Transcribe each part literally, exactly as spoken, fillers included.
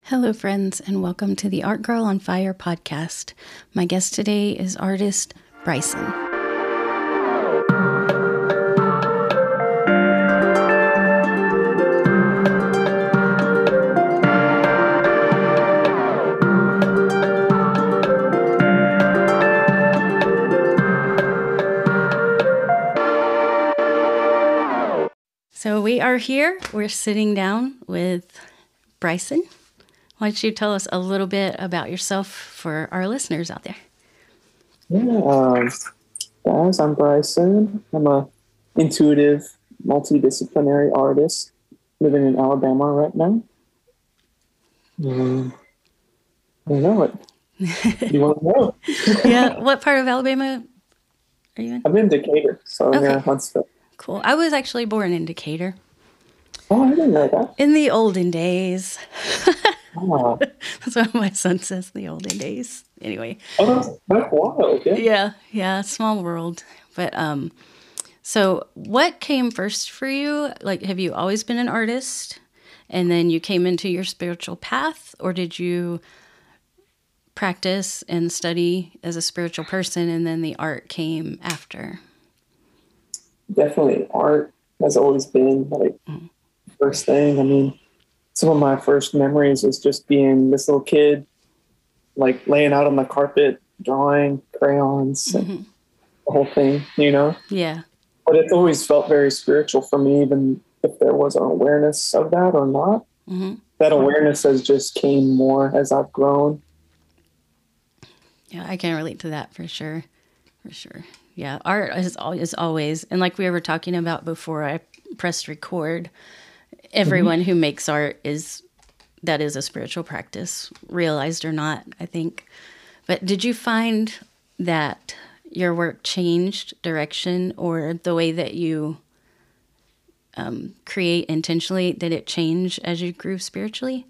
Hello, friends, and welcome to the Art Girl on Fire podcast. My guest today is artist Bryson. So we are here. We're sitting down with Bryson. Why don't you tell us a little bit about yourself for our listeners out there? Yeah, um, guys, I'm Bryson. I'm a intuitive, multidisciplinary artist living in Alabama right now. Um, I don't know what you want to know. Yeah, what part of Alabama are you in? I'm in Decatur, so Okay. near Huntsville. Cool. I was actually born in Decatur Oh, I didn't know that. in the olden days. Oh, That's what my son says, the olden days. Anyway. oh that's, that's wild. Yeah. Yeah, yeah, small world. But um, so what came first for you? Like, have you always been an artist, and then you came into your spiritual path, or did you practice and study as a spiritual person, and then the art came after? Definitely, art has always been like Mm. first thing. I mean, some of my first memories is just being this little kid, like laying out on the carpet, drawing crayons, and Mhm. the whole thing, you know. Yeah. But it's always felt very spiritual for me, even if there was an awareness of that or not. hmm That awareness has just came more as I've grown. Yeah, I can relate to that for sure. For sure. Yeah, art is al- is always, and like we were talking about before I pressed record, everyone who makes art is, that is a spiritual practice, realized or not, I think. But did you find that your work changed direction, or the way that you um, create intentionally, did it change as you grew spiritually?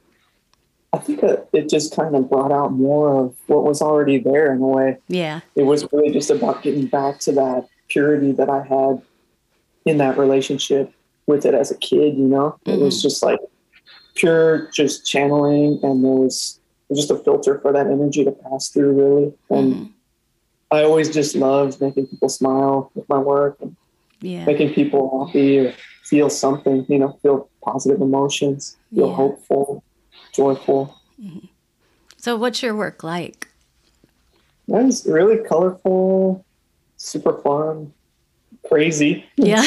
I think that it just kind of brought out more of what was already there in a way. Yeah. It was really just about getting back to that purity that I had in that relationship with it as a kid, you know? It was just like pure, just channeling, and there was just a filter for that energy to pass through, really. And Mhm. I always just loved making people smile with my work and Yeah. making people happy or feel something, you know, feel positive emotions, feel Yeah. hopeful, joyful. So what's your work like? That is really colorful, super fun, crazy. Yeah.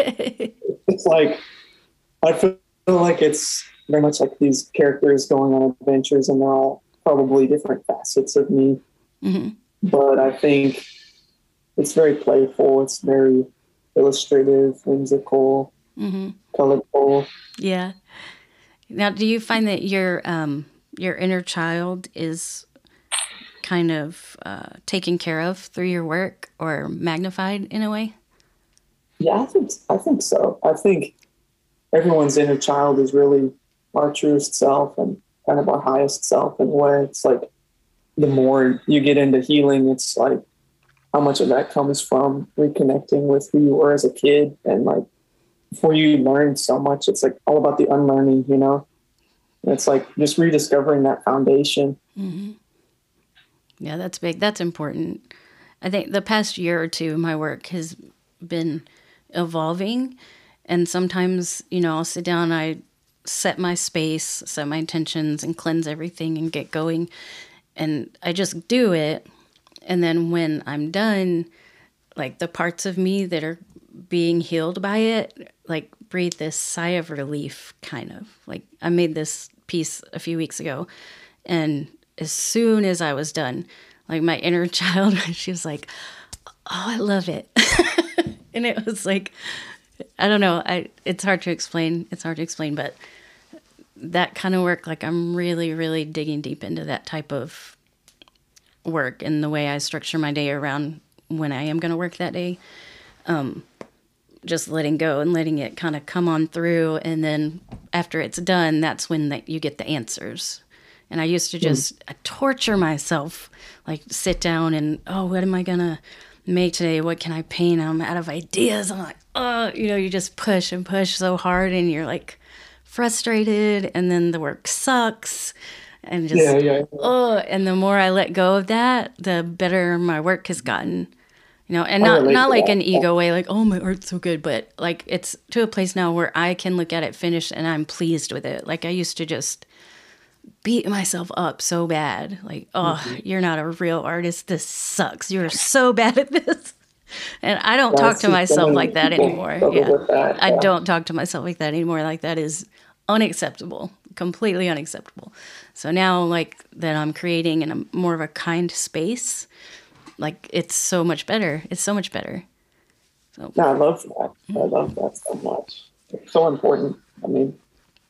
It's like, I feel like it's very much like these characters going on adventures, and they're all probably different facets of me. hmm But I think it's very playful. It's very illustrative, whimsical, hmm colorful. Yeah. Now, do you find that your um, your inner child is kind of uh, taken care of through your work, or magnified in a way? Yeah, I think I think so. I think everyone's inner child is really our truest self and kind of our highest self in a way. It's like the more you get into healing, it's like how much of that comes from reconnecting with who you were as a kid. And like before you learn so much, it's like all about the unlearning, you know? And it's like just rediscovering that foundation. hmm Yeah, that's big. That's important. I think the past year or two, my work has been evolving. And sometimes, you know, I'll sit down, I set my space, set my intentions, and cleanse everything and get going. And I just do it. And then when I'm done, like the parts of me that are being healed by it, like breathe this sigh of relief, kind of. Like I made this piece a few weeks ago, and as soon as I was done, like my inner child, she was like, "Oh, I love it," and it was like, I don't know, I it's hard to explain. It's hard to explain, but that kind of work, like I'm really, really digging deep into that type of work, and the way I structure my day around when I am going to work that day. Um, just letting go and letting it kind of come on through. And then after it's done, that's when that you get the answers. And I used to just mm. torture myself, like sit down and, oh, what am I going to make today? What can I paint? I'm out of ideas. I'm like, oh, you know, you just push and push so hard, and you're like frustrated, and then the work sucks, and Yeah, just yeah, yeah. oh, and the more I let go of that, the better my work has gotten. You know, and I not relate not to like that. an ego way, like oh my art's so good, but like it's to a place now where I can look at it finished and I'm pleased with it. Like I used to just beat myself up so bad, like oh Mhm. you're not a real artist. This sucks. You're so bad at this. And I don't Yeah, I talk to see so myself like many that people anymore. struggle Yeah, with that. I Yeah. don't talk to myself like that anymore. Like that is unacceptable, completely unacceptable. So now, like that, I'm creating in a more of a kind space. Like it's so much better. It's so much better. So No, I love that. I love that so much. It's so important. I mean,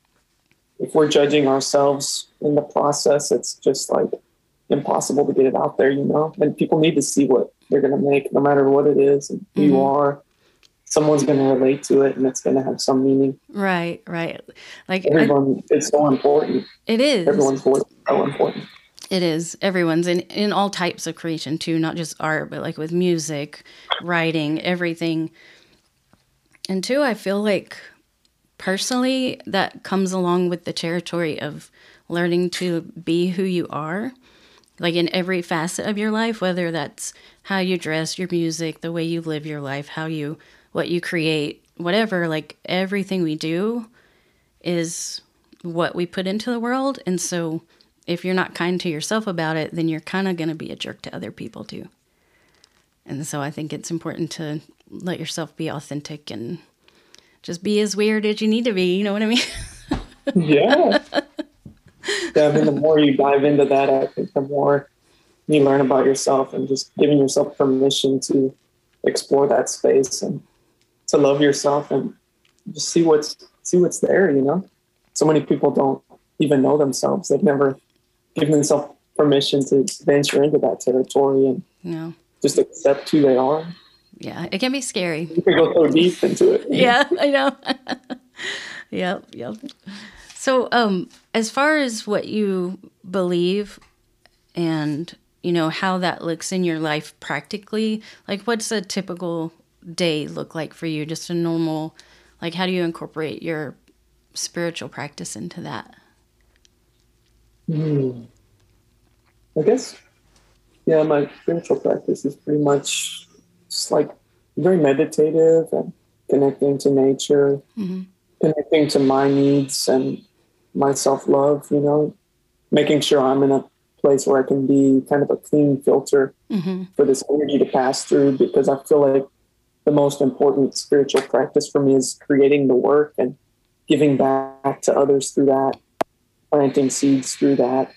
if we're judging ourselves in the process, it's just like impossible to get it out there, you know? And people need to see what they're going to make, no matter what it is and who you mhm. are. Someone's going to relate to it and it's going to have some meaning. Right, right. Like I, Everyone, it's so important. it is. Everyone's voice is so important. It is. Everyone's in in all types of creation too, not just art, but like with music, writing, everything. And two, I feel like personally that comes along with the territory of learning to be who you are, like in every facet of your life, whether that's how you dress, your music, the way you live your life, how you what you create, whatever, like everything we do is what we put into the world. And so if you're not kind to yourself about it, then you're kind of going to be a jerk to other people too. And so I think it's important to let yourself be authentic and just be as weird as you need to be. You know what I mean? Yeah. Yeah. I mean, the more you dive into that, I think the more you learn about yourself and just giving yourself permission to explore that space and to love yourself and just see what's see what's there, you know. So many people don't even know themselves. They've never given themselves permission to venture into that territory and No. just accept who they are. Yeah, it can be scary. You can go so deep into it. Yeah, I know. Yep, yep. So, um, as far as what you believe and, you know, how that looks in your life practically, like what's a typical day look like for you? Just a normal, like how do you incorporate your spiritual practice into that? Hmm. I guess, yeah, my spiritual practice is pretty much just like very meditative and connecting to nature, Mm-hmm. connecting to my needs and my self love, you know, making sure I'm in a place where I can be kind of a clean filter Mm-hmm. for this energy to pass through, because I feel like the most important spiritual practice for me is creating the work and giving back to others through that, planting seeds through that.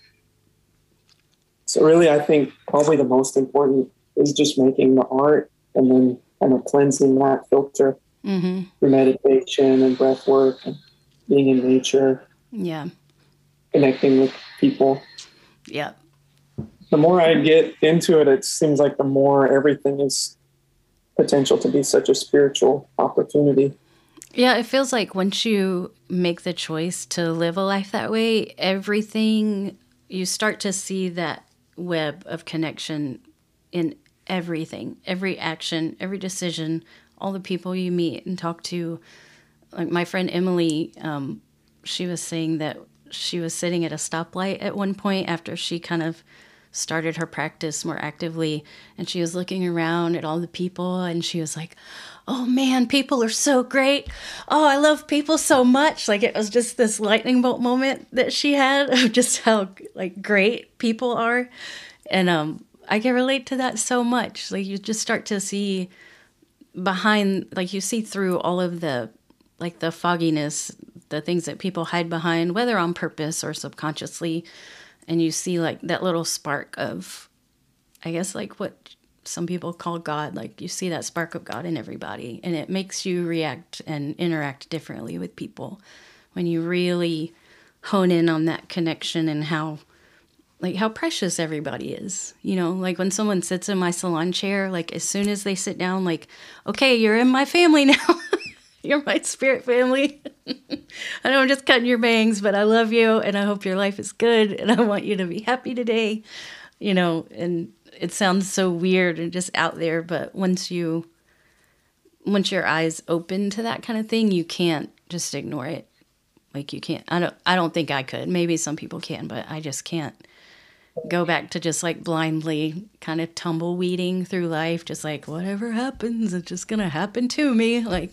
So really, I think probably the most important is just making the art and then kind of cleansing that filter Mm-hmm. through meditation and breath work and being in nature, Yeah. connecting with people. Yeah. The more I get into it, it seems like the more everything is potential to be such a spiritual opportunity. Yeah, it feels like once you make the choice to live a life that way, everything, you start to see that web of connection in everything, every action, every decision, all the people you meet and talk to. Like my friend Emily, um, she was saying that she was sitting at a stoplight at one point after she kind of started her practice more actively, and she was looking around at all the people and she was like, oh man, people are so great. Oh, I love people so much. Like it was just this lightning bolt moment that she had of just how like great people are. And um I can relate to that so much. Like you just start to see behind, like you see through all of the like the fogginess, the things that people hide behind, whether on purpose or subconsciously. And you see like that little spark of, I guess, like what some people call God. Like you see that spark of God in everybody, and it makes you react and interact differently with people when you really hone in on that connection and how, like how precious everybody is. You know, like when someone sits in my salon chair, like as soon as they sit down, like, okay, you're in my family now. You're my spirit family. I know I'm just cutting your bangs, but I love you and I hope your life is good and I want you to be happy today. You know, and it sounds so weird and just out there, but once you, once your eyes open to that kind of thing, you can't just ignore it. Like you can't, I don't, I don't think I could. Maybe some people can, but I just can't go back to just like blindly kind of tumbleweeding through life. Just like whatever happens, it's just going to happen to me. Like,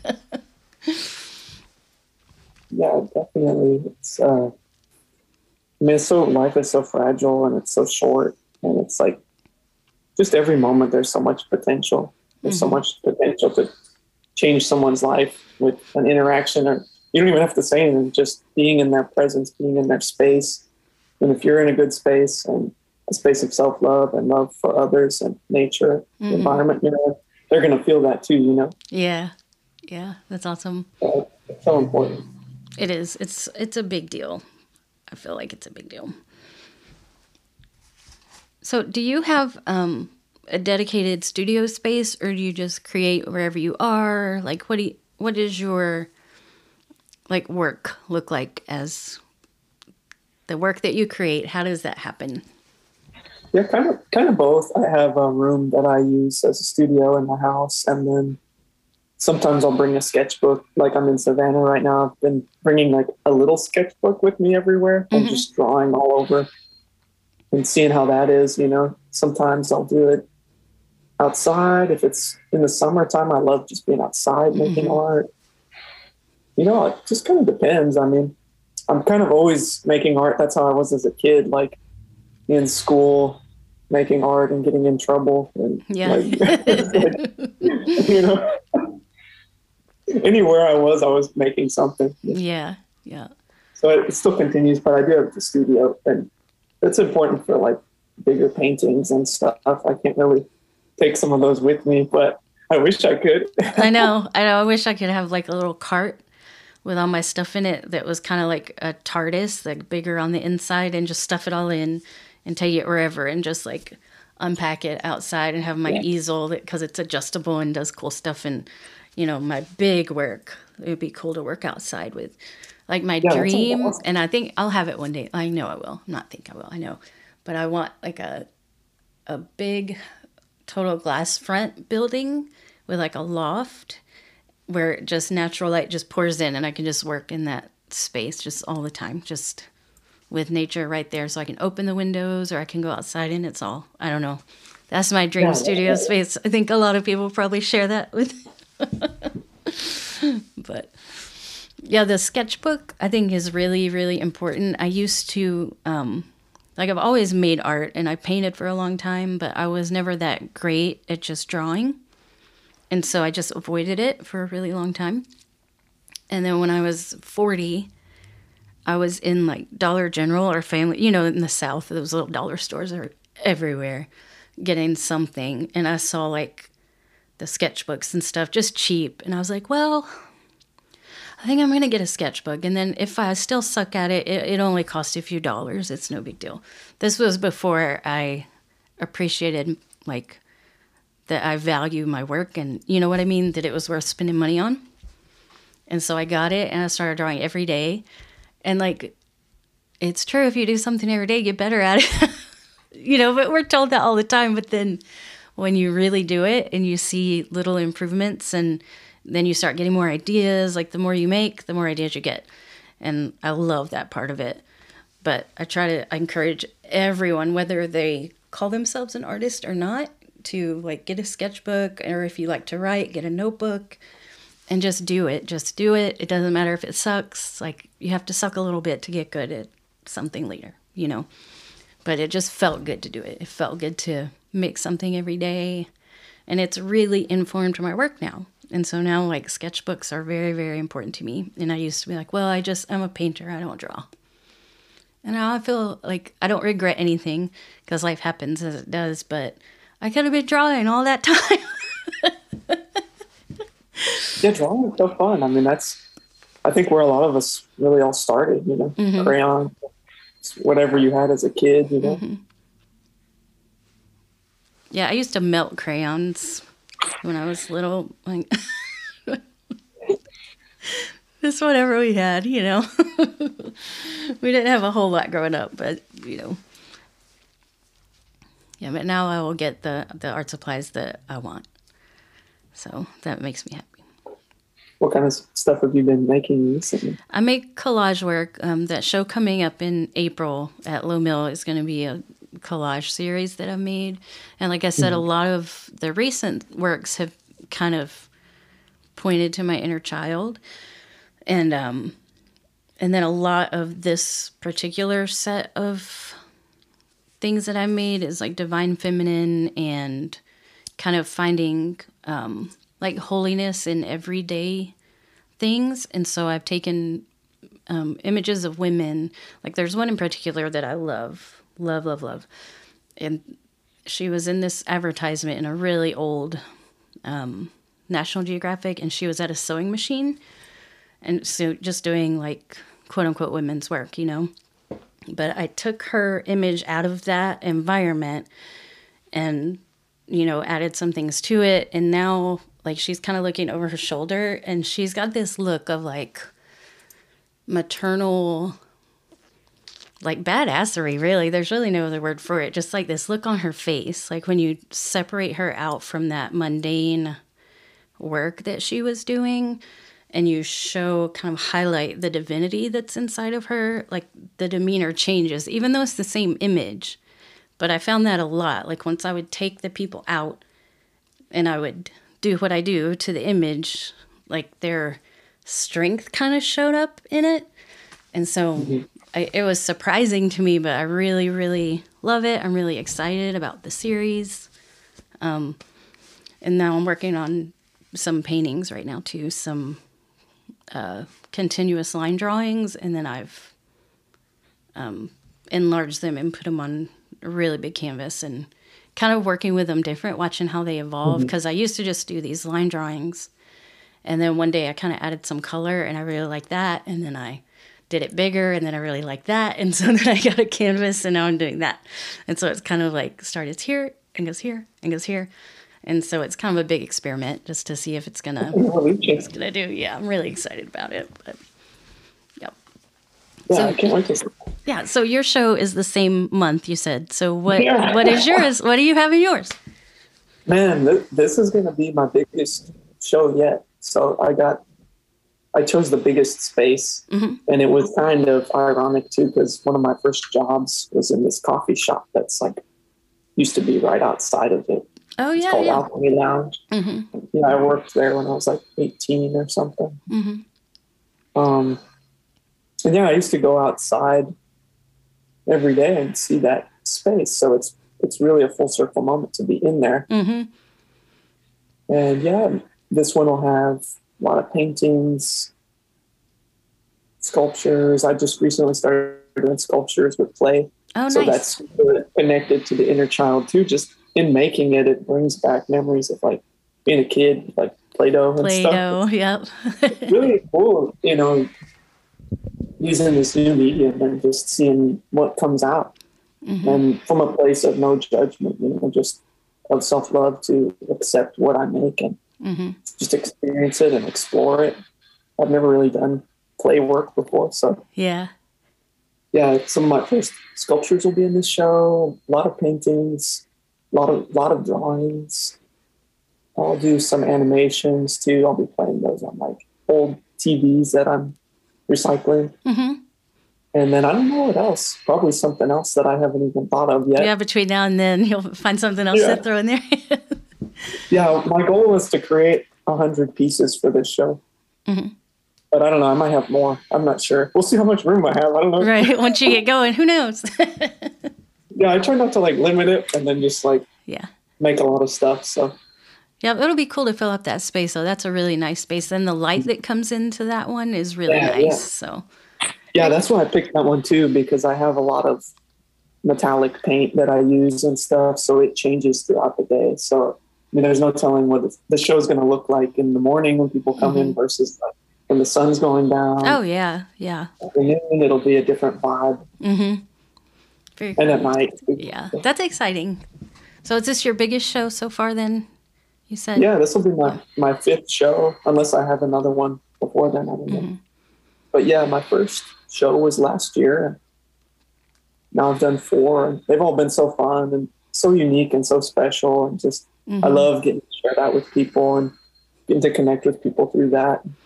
Yeah, definitely. It's, uh, I mean, it's so, life is so fragile and it's so short, and it's like just every moment there's so much potential. There's mm-hmm. so much potential to change someone's life with an interaction, or you don't even have to say anything, just being in their presence, being in their space. And if you're in a good space and a space of self-love and love for others and nature, mm-hmm. the environment, you know, they're going to feel that too, you know? Yeah. Yeah. That's awesome. So it's so important. It is. It's, it's a big deal. I feel like it's a big deal. So do you have um, a dedicated studio space, or do you just create wherever you are? Like, what do you, what is your like work look like as the work that you create? How does that happen? Yeah, kind of, kind of both. I have a room that I use as a studio in my house, and then sometimes I'll bring a sketchbook. Like I'm in Savannah right now. I've been bringing like a little sketchbook with me everywhere and mm-hmm. just drawing all over and seeing how that is, you know. Sometimes I'll do it outside. If it's in the summertime, I love just being outside making mm-hmm. art. You know, it just kind of depends. I mean, I'm kind of always making art. That's how I was as a kid, like in school, making art and getting in trouble. And yeah. Like, like, you know, anywhere I was, I was making something. Yeah. Yeah. So it, it still continues, but I do have the studio, and it's important for like bigger paintings and stuff. I can't really take some of those with me, but I wish I could. I know. I know. I wish I could have like a little cart with all my stuff in it that was kind of like a TARDIS, like bigger on the inside, and just stuff it all in and take it wherever and just like unpack it outside and have my yeah. easel that, because it's adjustable and does cool stuff. And, you know, my big work, it would be cool to work outside with. Like my yeah, dream, awesome. And I think I'll have it one day. I know I will. Not think I will. I know. But I want like a a big total glass front building with like a loft where just natural light just pours in, and I can just work in that space just all the time, just with nature right there. So I can open the windows, or I can go outside and it's all, I don't know. That's my dream yeah, studio yeah. space. I think a lot of people probably share that with. But yeah, the sketchbook I think is really, really important. I used to, um, like I've always made art and I painted for a long time, but I was never that great at just drawing. And so I just avoided it for a really long time. And then when I was forty, I was in like Dollar General or Family, you know, in the South, those little dollar stores are everywhere getting something. And I saw like the sketchbooks and stuff just cheap. And I was like, well, I think I'm going to get a sketchbook. And then if I still suck at it, it, it only costs a few dollars. It's no big deal. This was before I appreciated like that I value my work, and you know what I mean, that it was worth spending money on. And so I got it and I started drawing every day. And like, it's true, if you do something every day, you get better at it. You know, but we're told that all the time. But then when you really do it and you see little improvements, and then you start getting more ideas, like the more you make, the more ideas you get. And I love that part of it. But I try to encourage everyone, whether they call themselves an artist or not, to like get a sketchbook, or if you like to write, get a notebook and just do it. Just do it. It doesn't matter if it sucks. Like you have to suck a little bit to get good at something later, you know. But it just felt good to do it. It felt good to make something every day. And it's really informed my work now. And so now like sketchbooks are very, very important to me. And I used to be like, well, I just, I'm a painter. I don't draw. And now I feel like I don't regret anything because life happens as it does. But I could have been drawing all that time. Yeah, drawing is so fun. I mean, that's, I think where a lot of us really all started, you know, mm-hmm. crayon, whatever you had as a kid, you know. Mm-hmm. Yeah, I used to melt crayons when I was little. Like, just whatever we had, you know. We didn't have a whole lot growing up, but, you know. Yeah, but now I will get the, the art supplies that I want. So that makes me happy. What kind of stuff have you been making recently? I make collage work. Um, that show coming up in April at Low Mill is going to be a collage series that I've made. And like I said, mm-hmm. a lot of the recent works have kind of pointed to my inner child. And um, and then a lot of this particular set of things that I made is like divine feminine and kind of finding um, like holiness in everyday things. And so I've taken um, images of women. Like there's one in particular that I love, love, love, love. And she was in this advertisement in a really old um, National Geographic, and she was at a sewing machine. And so just doing like quote unquote women's work, you know. But I took her image out of that environment and, you know, added some things to it. And now, like, she's kind of looking over her shoulder and she's got this look of like maternal, like badassery, really. There's really no other word for it. Just like this look on her face. Like when you separate her out from that mundane work that she was doing, and you show, kind of highlight the divinity that's inside of her, like the demeanor changes, even though it's the same image. But I found that a lot. Like once I would take the people out and I would do what I do to the image, like their strength kind of showed up in it. And so mm-hmm. I, it was surprising to me, but I really, really love it. I'm really excited about the series. Um, and now I'm working on some paintings right now too, some Uh, continuous line drawings, and then I've um, enlarged them and put them on a really big canvas and kind of working with them different, watching how they evolve, because mm-hmm. I used to just do these line drawings, and then one day I kind of added some color and I really liked that, and then I did it bigger and then I really liked that, and so then I got a canvas and now I'm doing that, and so it's kind of like starts here and goes here and goes here. And so it's kind of a big experiment just to see if it's gonna it's gonna do. Yeah, I'm really excited about it. But yep. Yeah, so, I can't wait to see. Yeah. So your show is the same month, you said. So what yeah. what is yours? What do you have in yours? Man, th- this is gonna be my biggest show yet. So I got I chose the biggest space, mm-hmm. and it was kind of ironic too because one of my first jobs was in this coffee shop that's like used to be right outside of it. Oh, yeah, it's called yeah. Alchemy Lounge. Mm-hmm. Yeah, I worked there when I was like eighteen or something. Mm-hmm. Um, and yeah, I used to go outside every day and see that space. So it's it's really a full circle moment to be in there. Mm-hmm. And yeah, this one will have a lot of paintings, sculptures. I just recently started doing sculptures with clay. Oh, so nice. That's connected to the inner child too. Just in making it, it brings back memories of like being a kid, like Play-Doh and Play-Doh, stuff. yep. It's really cool, you know, using this new medium and just seeing what comes out. Mm-hmm. And from a place of no judgment, you know, just of self-love to accept what I make and mm-hmm. just experience it and explore it. I've never really done clay work before, so yeah. Yeah, some of my first sculptures will be in this show, a lot of paintings, a lot of lot of drawings. I'll do some animations too. I'll be playing those on like old T Vs that I'm recycling. Mm-hmm. And then I don't know what else. Probably something else that I haven't even thought of yet. Yeah, between now and then you'll find something else yeah. to throw in there. Yeah, my goal was to create a hundred pieces for this show. Mm-hmm. But I don't know. I might have more. I'm not sure. We'll see how much room I have. I don't know. Right. Once you get going, who knows? Yeah, I try not to like limit it and then just like yeah make a lot of stuff. So yeah, it'll be cool to fill up that space. So that's a really nice space. Then the light that comes into that one is really yeah, nice. Yeah. So yeah, that's why I picked that one too, because I have a lot of metallic paint that I use and stuff. So it changes throughout the day. So I mean, there's no telling what the show's going to look like in the morning when people come mm-hmm. in versus like when the sun's going down. Oh yeah, yeah. And it'll be a different vibe. Mm-hmm. Very cool. And at night. Yeah, that's exciting. So is this your biggest show so far then, you said? Yeah, this will be my, my fifth show, unless I have another one before then. I don't know. Mm-hmm. But yeah, my first show was last year. Now I've done four. And they've all been so fun and so unique and so special. And just, mm-hmm. I love getting to share that with people and getting to connect with people through that.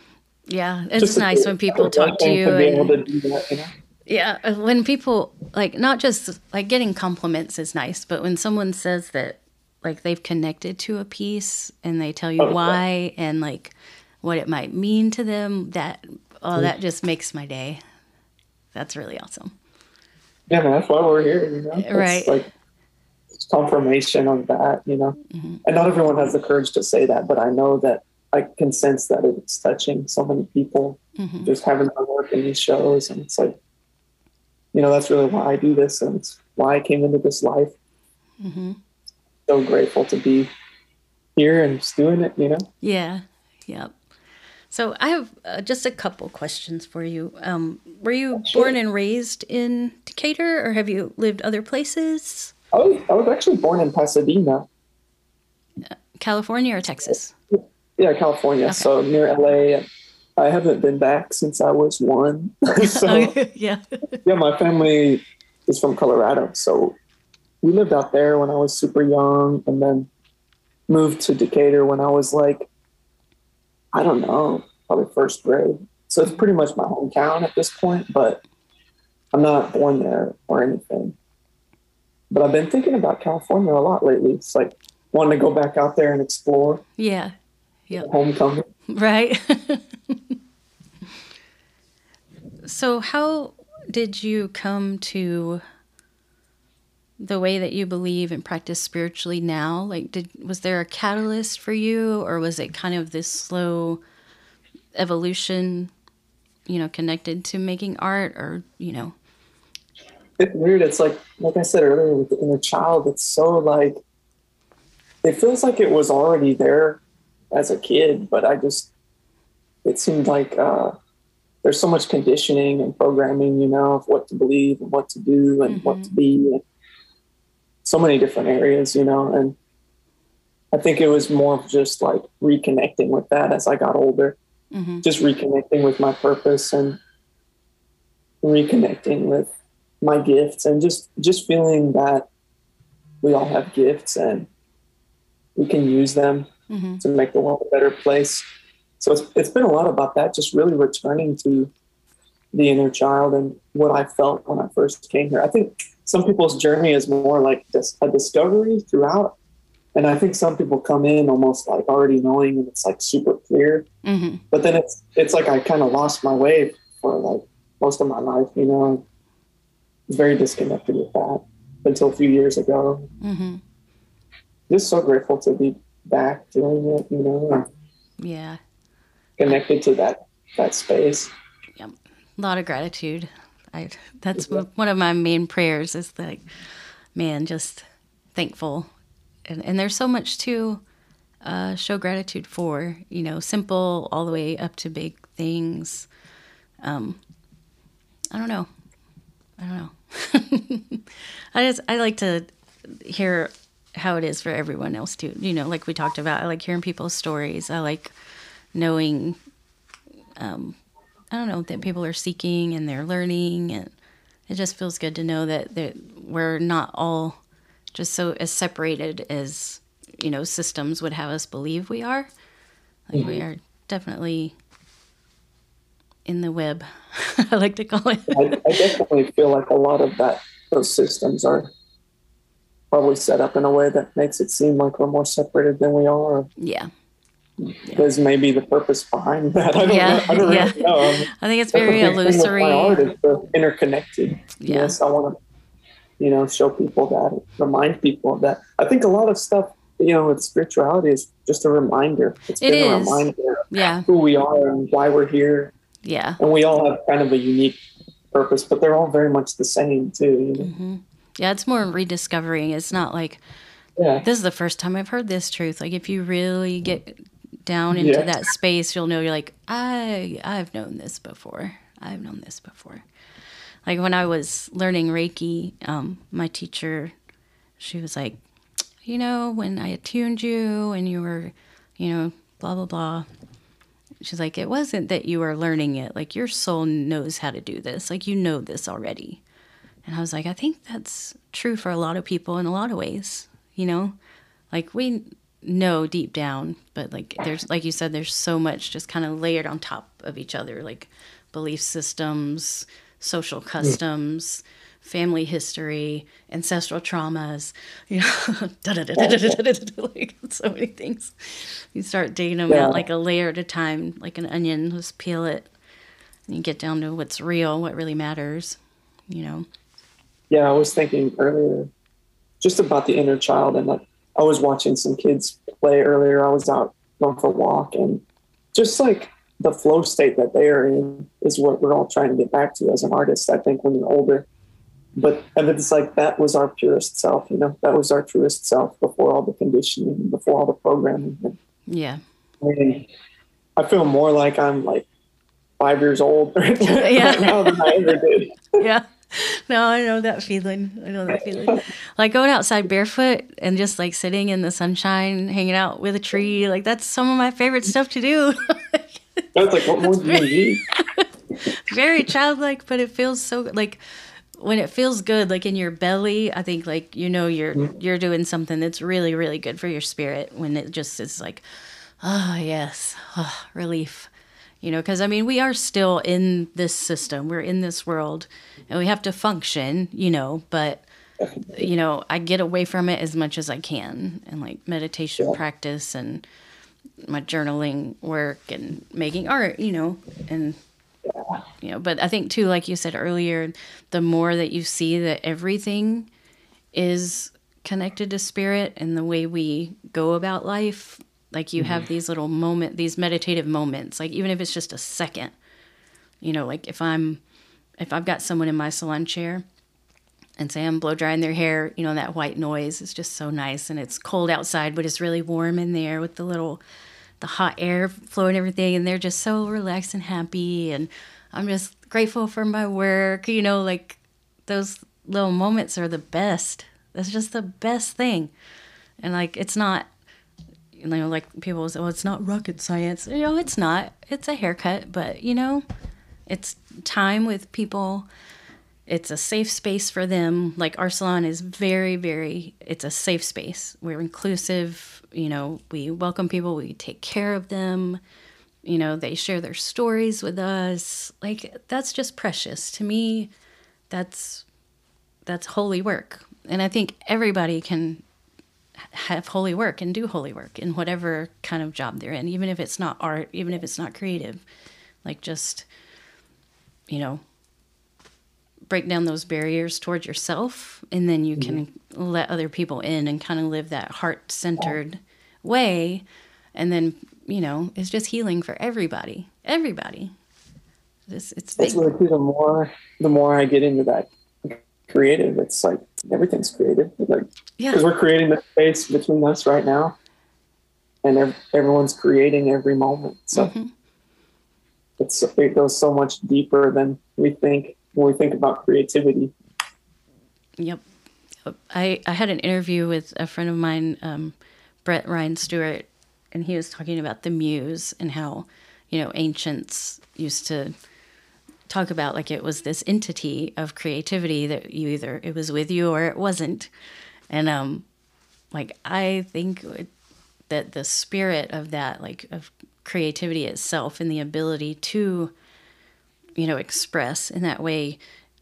Yeah, it's Just a, nice when such a people talk to blessing you to be able and to do that, you know? yeah, uh, when people like not just like getting compliments is nice, but when someone says that like they've connected to a piece and they tell you Oh, yeah. why and like what it might mean to them, that oh, Mhm. that just makes my day. That's really awesome. Yeah, man, that's why we're here, you know? It's Right. like it's confirmation of that, you know? And not everyone has the courage to say that, but I know that I can sense that it's touching so many people just having my work in these shows. And it's like, you know, that's really why I do this. And it's why I came into this life. So grateful to be here and just doing it, you know? Yeah. Yep. So I have uh, just a couple questions for you. Um, were you Sure. born and raised in Decatur, or have you lived other places? I was, I was actually born in Pasadena. California or Texas? Yeah, California. Okay. So near L A. I haven't been back since I was one. so yeah. yeah, my family is from Colorado. So we lived out there when I was super young and then moved to Decatur when I was like, I don't know, probably first grade. So it's pretty much my hometown at this point, but I'm not born there or anything. But I've been thinking about California a lot lately. It's like wanting to go back out there and explore Yeah. Yep. homecoming. Right. So how did you come to the way that you believe and practice spiritually now? Like, did was there a catalyst for you, or was it kind of this slow evolution, you know, connected to making art, or you know? It's weird. It's like, like I said earlier with the inner child, it's so like, it feels like it was already there as a kid, but I just, it seemed like uh, there's so much conditioning and programming, you know, of what to believe and what to do and what to be. And so many different areas, you know, and I think it was more of just like reconnecting with that as I got older, just reconnecting with my purpose and reconnecting with my gifts and just, just feeling that we all have gifts and we can use them Mm-hmm. to make the world a better place. So it's, it's been a lot about that, just really returning to the inner child and what I felt when I first came here. I think some people's journey is more like this, a discovery throughout. And I think some people come in almost like already knowing and it's like super clear. Mm-hmm. But then it's it's like I kind of lost my way for like most of my life, you know. I was very disconnected with that until a few years ago. Mm-hmm. Just so grateful to be back doing it, you know, and Yeah. connected to that that space. Yep. A lot of gratitude. I that's one of my main prayers is like, man, just thankful. And and there's so much to uh, show gratitude for, you know, simple all the way up to big things. Um, I don't know. I don't know. I just I like to hear how it is for everyone else too. You know, like we talked about, I like hearing people's stories. I like knowing, um, I don't know, that people are seeking and they're learning, and it just feels good to know that that we're not all just so as separated as, you know, systems would have us believe we are. Like mm-hmm. we are definitely in the web. I like to call it. I, I definitely feel like a lot of that, those systems are probably set up in a way that makes it seem like we're more separated than we are. Yeah. There's maybe the purpose behind that. I don't yeah. know. I don't yeah. really know. I, mean, I think it's very illusory. My art is the interconnected. Yeah. Yes, I want to, you know, show people that, remind people of that. I think a lot of stuff, you know, with spirituality is just a reminder. It's it been is. a reminder yeah. of who we are and why we're here. Yeah. And we all have kind of a unique purpose, but they're all very much the same too. You know? Mm-hmm. Yeah, it's more rediscovering. It's not like, yeah. this is the first time I've heard this truth. Like if you really get down into yeah. that space, you'll know you're like, I, I've known this before. I've known this before. Like when I was learning Reiki, um, my teacher, she was like, you know, when I attuned you and you were, you know, blah, blah, blah. She's like, it wasn't that you were learning it. Like your soul knows how to do this. Like you know this already. And I was like, I think that's true for a lot of people in a lot of ways, you know? Like we know deep down, but like there's, like you said, there's so much just kind of layered on top of each other, like belief systems, social customs, family history, ancestral traumas, you know, like so many things. You start digging them Yeah. out like a layer at a time, like an onion. Just peel it, and you get down to what's real, what really matters, you know. Yeah, I was thinking earlier just about the inner child, and like I was watching some kids play earlier. I was out going for a walk, and just like the flow state that they are in is what we're all trying to get back to as an artist, I think, when you're older. But and it's like that was our purest self, you know, that was our truest self before all the conditioning, before all the programming. And, Yeah. I mean, I feel more like I'm like five years old right, Yeah. right now than I ever did. Yeah. No, I know that feeling. I know that feeling. Like going outside barefoot and just like sitting in the sunshine, hanging out with a tree. Like that's some of my favorite stuff to do. That's like, what more do you need? Very childlike, but it feels so good. Like when it feels good, like in your belly, I think like, you know, you're, mm-hmm. you're doing something that's really, really good for your spirit when it just is like, oh yes, oh, relief. You know, because I mean, we are still in this system. We're in this world and we have to function, you know, but, you know, I get away from it as much as I can. And like meditation yeah. practice and my journaling work and making art, you know, and, yeah. you know, but I think too, like you said earlier, the more that you see that everything is connected to spirit and the way we go about life, like you mm-hmm. have these little moment, these meditative moments, like even if it's just a second, you know, like if I'm, if I've got someone in my salon chair and say I'm blow drying their hair, you know, that white noise is just so nice and it's cold outside, but it's really warm in there with the little, the hot air flow and everything. And they're just so relaxed and happy. And I'm just grateful for my work, you know, like those little moments are the best. That's just the best thing. And like, it's not, you know, like people say, well, it's not rocket science. You know, it's not. It's a haircut, but, you know, it's time with people. It's a safe space for them. Like our salon is very, very, it's a safe space. We're inclusive. You know, we welcome people. We take care of them. You know, they share their stories with us. Like, that's just precious. To me, that's, that's holy work. And I think everybody can have holy work and do holy work in whatever kind of job they're in, even if it's not art, even if it's not creative, like just, you know, break down those barriers towards yourself. And then you can mm-hmm. let other people in and kind of live that heart-centered way. And then, you know, it's just healing for everybody, everybody. It's, it's That's really cool. The more, the more I get into that creative, it's like everything's creative. Like, yeah, because we're creating the space between us right now, and ev- everyone's creating every moment. So mm-hmm. it's it goes so much deeper than we think when we think about creativity. Yep, I I had an interview with a friend of mine, um, Brett Ryan Stewart, and he was talking about the muse and how, you know, ancients used to talk about like it was this entity of creativity that you either it was with you or it wasn't. And um like I think that the spirit of that, like of creativity itself and the ability to, you know, express in that way,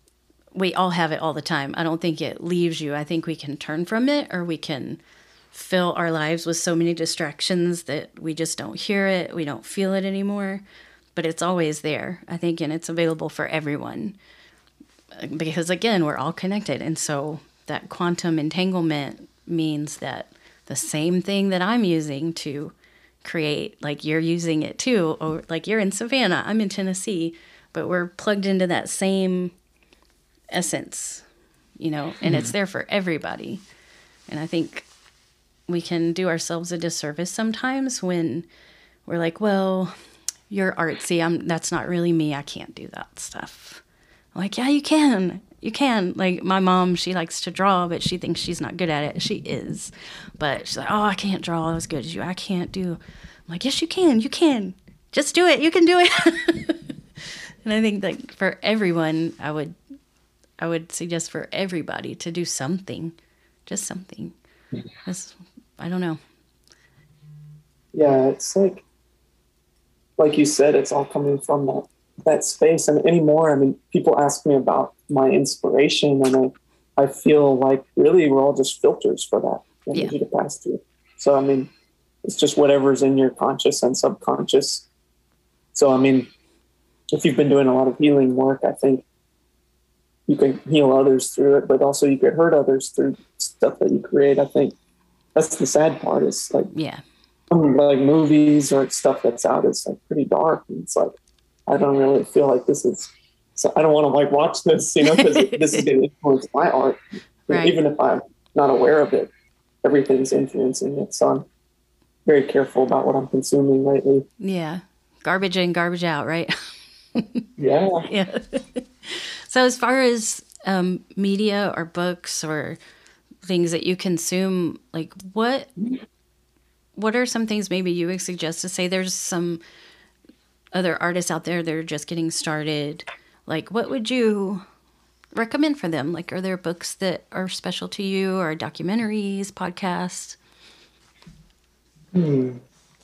we all have it all the time. I don't think it leaves you. I think we can turn from it, or we can fill our lives with so many distractions that we just don't hear it, we don't feel it anymore. But it's always there, I think, and it's available for everyone. Because, again, we're all connected. And so that quantum entanglement means that the same thing that I'm using to create, like you're using it too, or like you're in Savannah, I'm in Tennessee, but we're plugged into that same essence, you know, and mm. it's there for everybody. And I think we can do ourselves a disservice sometimes when we're like, well, you're artsy. I'm, that's not really me. I can't do that stuff. I'm like, yeah, you can. You can. Like my mom, she likes to draw, but she thinks she's not good at it. She is. But she's like, oh, I can't draw as good as you. I can't do. I'm like, yes, you can. You can. Just do it. You can do it. And I think like for everyone, I would, I would suggest for everybody to do something, just something. That's, I don't know. Yeah, it's like, like you said, it's all coming from that, that space. And anymore, I mean, people ask me about my inspiration, and I, I feel like really we're all just filters for that Yeah. energy to pass through. So, I mean, it's just whatever's in your conscious and subconscious. So, I mean, if you've been doing a lot of healing work, I think you can heal others through it, but also you could hurt others through stuff that you create. I think that's the sad part, is like, Yeah. like movies or stuff that's out is like pretty dark. And it's like, I don't really feel like this is, so I don't want to like watch this, you know, because this is going to influence my art. Right. Even if I'm not aware of it, everything's influencing it. So I'm very careful about what I'm consuming lately. Yeah. Garbage in, garbage out, right? Yeah. Yeah. So as far as um, media or books or things that you consume, like what what are some things maybe you would suggest to say there's some other artists out there that are just getting started? Like what would you recommend for them? Like are there books that are special to you, or documentaries, podcasts? Hmm.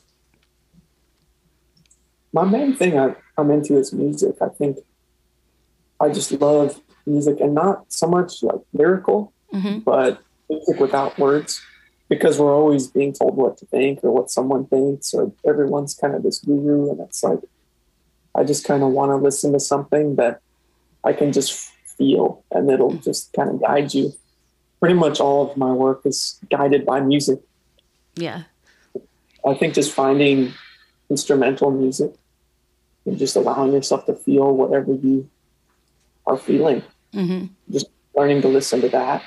My main thing I, I'm into is music. I think I just love music, and not so much like lyrical, Mm-hmm. but music without words, because we're always being told what to think or what someone thinks, or everyone's kind of this guru. And it's like, I just kind of want to listen to something that I can just feel, and it'll just kind of guide you. Pretty much all of my work is guided by music. Yeah. I think just finding instrumental music and just allowing yourself to feel whatever you are feeling. Mm-hmm. Just learning to listen to that.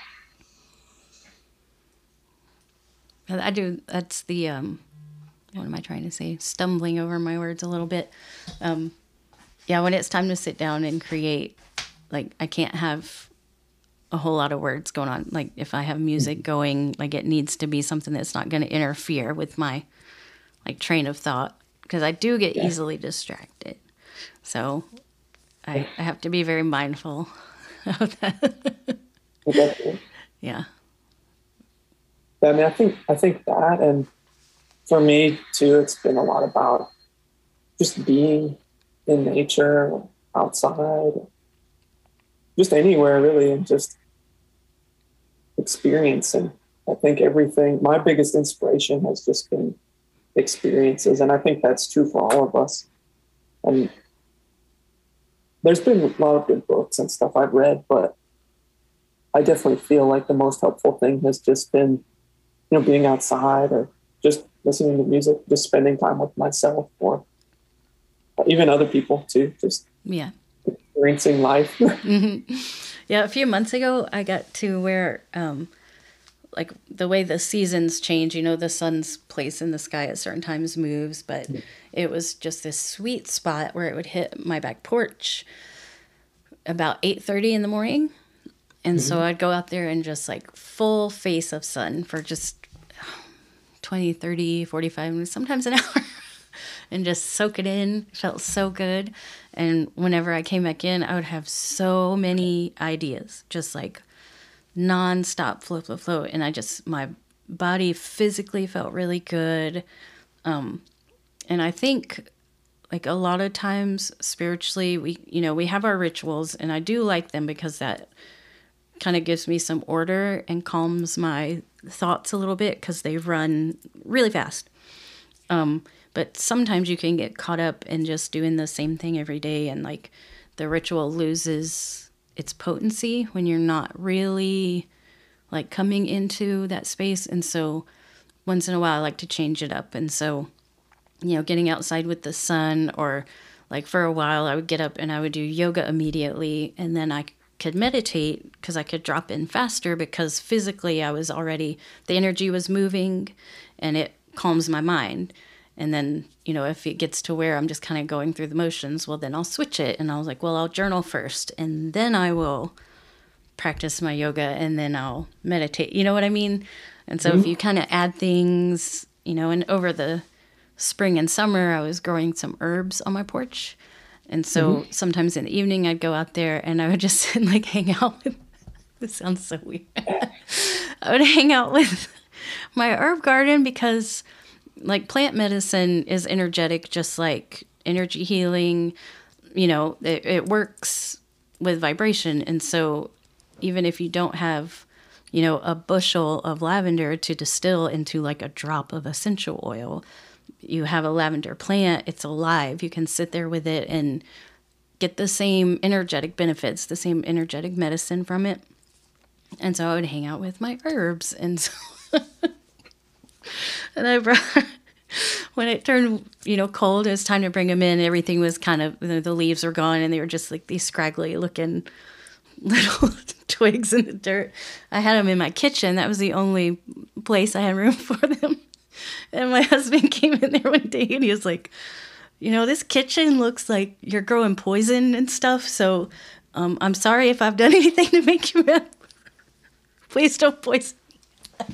I do. That's the, um, what am I trying to say? Stumbling over my words a little bit. Um, yeah, when it's time to sit down and create, like I can't have a whole lot of words going on. Like if I have music going, like it needs to be something that's not going to interfere with my like train of thought, because I do get Yeah. easily distracted. So I, I have to be very mindful of that. Definitely. Yeah. I mean, I think I think that, and for me too, it's been a lot about just being in nature, outside, just anywhere really, and just experiencing. I think everything. My biggest inspiration has just been experiences, and I think that's true for all of us. And there's been a lot of good books and stuff I've read, but I definitely feel like the most helpful thing has just been, you know, being outside, or just listening to music, just spending time with myself, or even other people too, just Yeah. experiencing life. Mm-hmm. Yeah. A few months ago, I got to where, um, like the way the seasons change, you know, the sun's place in the sky at certain times moves, but it was just this sweet spot where it would hit my back porch about eight thirty in the morning. And mm-hmm. so I'd go out there and just like full face of sun for just twenty, thirty, forty-five minutes, sometimes an hour, and just soak it in. It felt so good. And whenever I came back in, I would have so many ideas, just like nonstop flow, flow, flow. And I just, my body physically felt really good. Um, and I think like a lot of times spiritually, we, you know, we have our rituals, and I do like them because that kind of gives me some order and calms my thoughts a little bit, because they run really fast. Um, but sometimes you can get caught up in just doing the same thing every day, and like the ritual loses its potency when you're not really like coming into that space. And so once in a while I like to change it up. And so, you know, getting outside with the sun, or like for a while I would get up and I would do yoga immediately, and then I could meditate because I could drop in faster, because physically I was already, the energy was moving, and it calms my mind. And then, you know, if it gets to where I'm just kind of going through the motions, well, then I'll switch it. And I was like, well, I'll journal first, and then I will practice my yoga, and then I'll meditate. You know what I mean? And so mm-hmm. if you kind of add things, you know, and over the spring and summer, I was growing some herbs on my porch. And so mm-hmm. sometimes in the evening I'd go out there and I would just sit and like hang out with, this sounds so weird. I would hang out with my herb garden, because like plant medicine is energetic, just like energy healing. You know, it, it works with vibration. And so even if you don't have, you know, a bushel of lavender to distill into like a drop of essential oil, you have a lavender plant, it's alive. You can sit there with it and get the same energetic benefits, the same energetic medicine from it. And so I would hang out with my herbs. And so, and I brought, when it turned, you know, cold, it was time to bring them in. Everything was kind of, the, the leaves were gone and they were just like these scraggly looking little twigs in the dirt. I had them in my kitchen. That was the only place I had room for them. And my husband came in there one day and he was like, you know, this kitchen looks like you're growing poison and stuff. So um, I'm sorry if I've done anything to make you mad. Please don't poison me.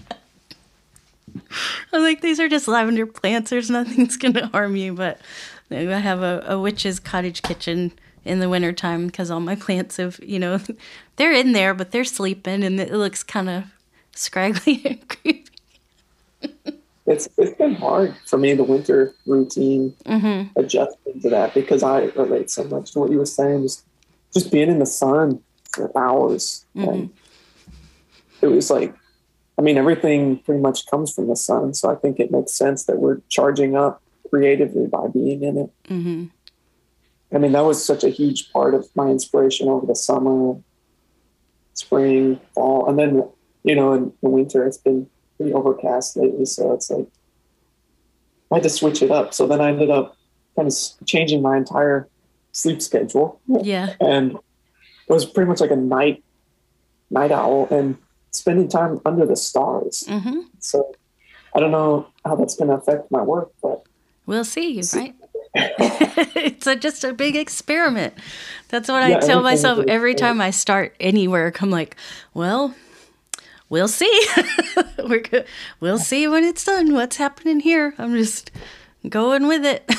I was like, these are just lavender plants. There's nothing's going to harm you. But I have a, a witch's cottage kitchen in the wintertime because all my plants have, you know, they're in there, but they're sleeping and it looks kind of scraggly and creepy. It's it's been hard for me, the winter routine, mm-hmm. adjusting to that, because I relate so much to what you were saying, just just being in the sun for hours. Mm-hmm. And it was like, I mean, everything pretty much comes from the sun, so I think it makes sense that we're charging up creatively by being in it. Mm-hmm. I mean, that was such a huge part of my inspiration over the summer, spring, fall, and then, you know, in the winter, it's been pretty overcast lately, so it's like I had to switch it up. So then I ended up kind of changing my entire sleep schedule. Yeah. And it was pretty much like a night night owl and spending time under the stars. Mm-hmm. So I don't know how that's going to affect my work, but we'll see, right? It's a, just a big experiment. That's what yeah, I tell myself every time I start any work. I'm like, well, we'll see. We're good. We'll see when it's done. What's happening here? I'm just going with it.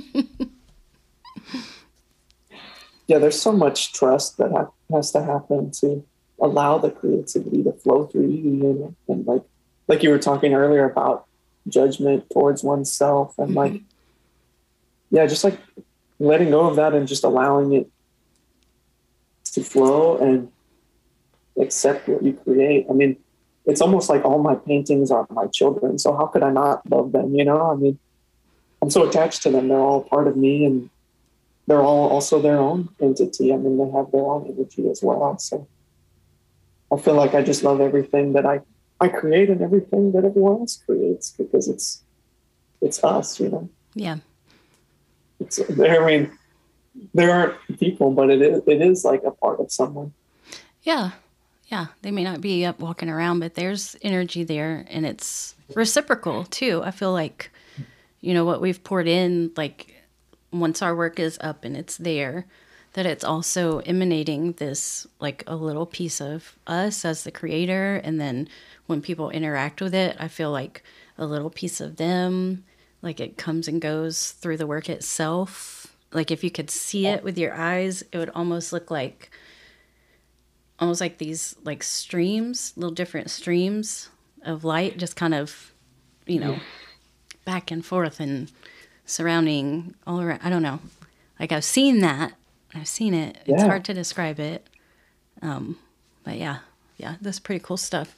Yeah, there's so much trust that ha- has to happen to allow the creativity to flow through you. And, and like, like you were talking earlier about judgment towards oneself, and mm-hmm. like, yeah, just like letting go of that and just allowing it to flow and accept what you create. I mean, it's almost like all my paintings are my children. So how could I not love them? You know, I mean, I'm so attached to them. They're all part of me, and they're all also their own entity. I mean, they have their own energy as well. So I feel like I just love everything that I, I create and everything that everyone else creates, because it's, it's us, you know? Yeah. It's, I mean, there aren't people, but it is, it is like a part of someone. Yeah. Yeah. They may not be up walking around, but there's energy there, and it's reciprocal too. I feel like, you know, what we've poured in, like once our work is up and it's there, that it's also emanating this, like a little piece of us as the creator. And then when people interact with it, I feel like a little piece of them, like it comes and goes through the work itself. Like if you could see it with your eyes, it would almost look like, almost like these like streams, little different streams of light, just kind of, you know, back and forth and surrounding all around. I don't know. Like I've seen that. I've seen it. It's yeah. hard to describe it. Um, but yeah, yeah, that's pretty cool stuff.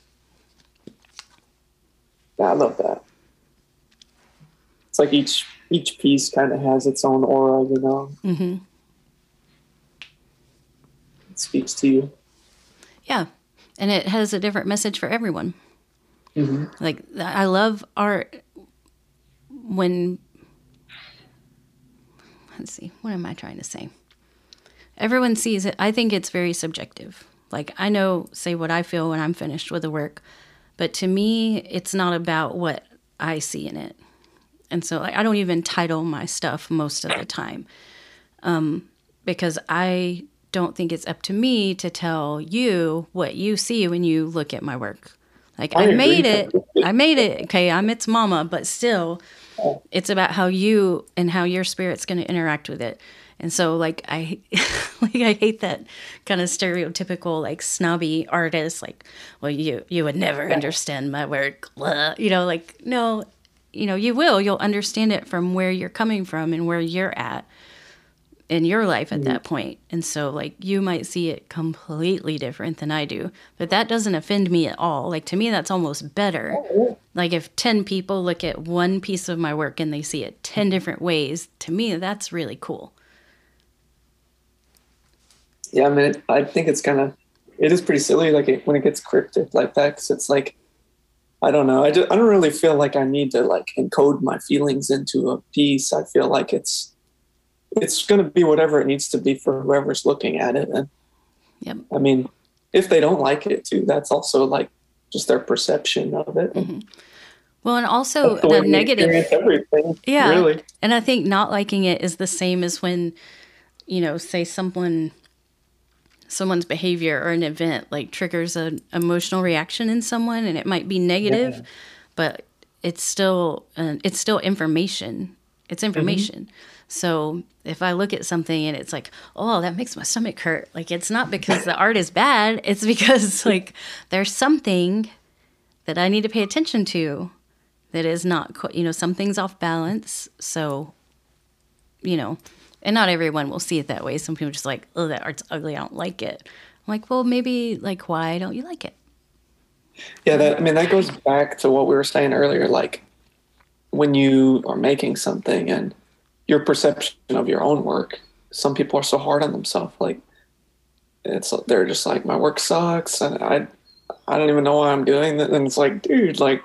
Yeah, I love that. It's like each each piece kind of has its own aura, you know. Mm-hmm. It speaks to you. Yeah, and it has a different message for everyone. Mm-hmm. Like I love art when. Let's see, what am I trying to say? Everyone sees it. I think it's very subjective. Like I know, say what I feel when I'm finished with the work, but to me, it's not about what I see in it. And so like, I don't even title my stuff most of the time, um, because I don't think it's up to me to tell you what you see when you look at my work. Like I, I made it, I made it. Okay, I'm its mama, but still, it's about how you and how your spirit's going to interact with it. And so, like I, like I hate that kind of stereotypical like snobby artist. Like, well, you you would never understand my work, blah. You know. Like, no, you know, you will, you'll understand it from where you're coming from and where you're at in your life at that point. And so like you might see it completely different than I do, but that doesn't offend me at all. Like to me, that's almost better. Like if ten people look at one piece of my work and they see it ten different ways, to me, that's really cool. Yeah. I mean, I think it's kind of, it is pretty silly. Like it, when it gets cryptic like that, cause it's like, I don't know. I just, I don't really feel like I need to like encode my feelings into a piece. I feel like it's, it's going to be whatever it needs to be for whoever's looking at it. And yep. I mean, if they don't like it too, that's also like just their perception of it. Mm-hmm. Well, and also the, the negative, everything, yeah. Really. And I think not liking it is the same as when, you know, say someone, someone's behavior or an event like triggers an emotional reaction in someone, and it might be negative, yeah. but it's still, uh, it's still information. It's information. Mm-hmm. So if I look at something and it's like, oh, that makes my stomach hurt. Like, it's not because the art is bad. It's because like there's something that I need to pay attention to that is not, you know, something's off balance. So, you know, and not everyone will see it that way. Some people are just like, oh, that art's ugly. I don't like it. I'm like, well, maybe like, why don't you like it? Yeah. That, I mean, that goes back to what we were saying earlier. Like when you are making something and your perception of your own work, some people are so hard on themselves. Like it's, they're just like, my work sucks. And I, I don't even know why I'm doing that. And it's like, dude, like,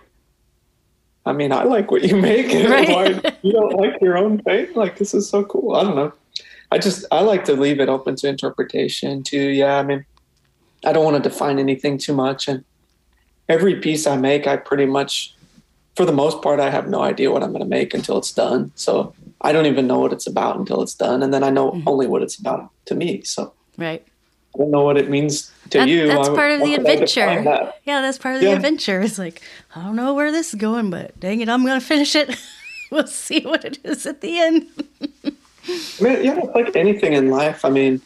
I mean, I like what you make. Right. Why you don't like your own thing? Like, this is so cool. I don't know. I just, I like to leave it open to interpretation too. Yeah. I mean, I don't want to define anything too much. And every piece I make, I pretty much, for the most part, I have no idea what I'm going to make until it's done. So I don't even know what it's about until it's done. And then I know mm-hmm. only what it's about to me. So right. I don't know what it means to that, you. That's I, part of the adventure. That? Yeah, that's part of the yeah. adventure. It's like, I don't know where this is going, but dang it, I'm going to finish it. We'll see what it is at the end. I mean, yeah, it's like anything in life. I mean,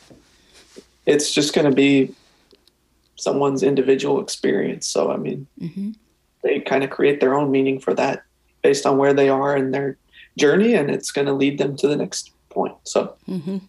it's just going to be someone's individual experience. So, I mean, mm-hmm. they kind of create their own meaning for that based on where they are in their journey, and it's going to lead them to the next point. So mm-hmm.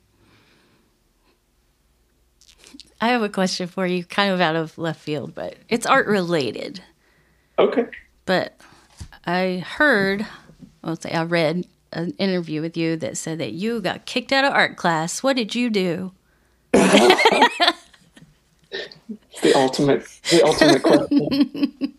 I have a question for you, kind of out of left field, but it's art related. Okay. But I heard, I'll say I read an interview with you that said that you got kicked out of art class. What did you do? the ultimate, the ultimate question.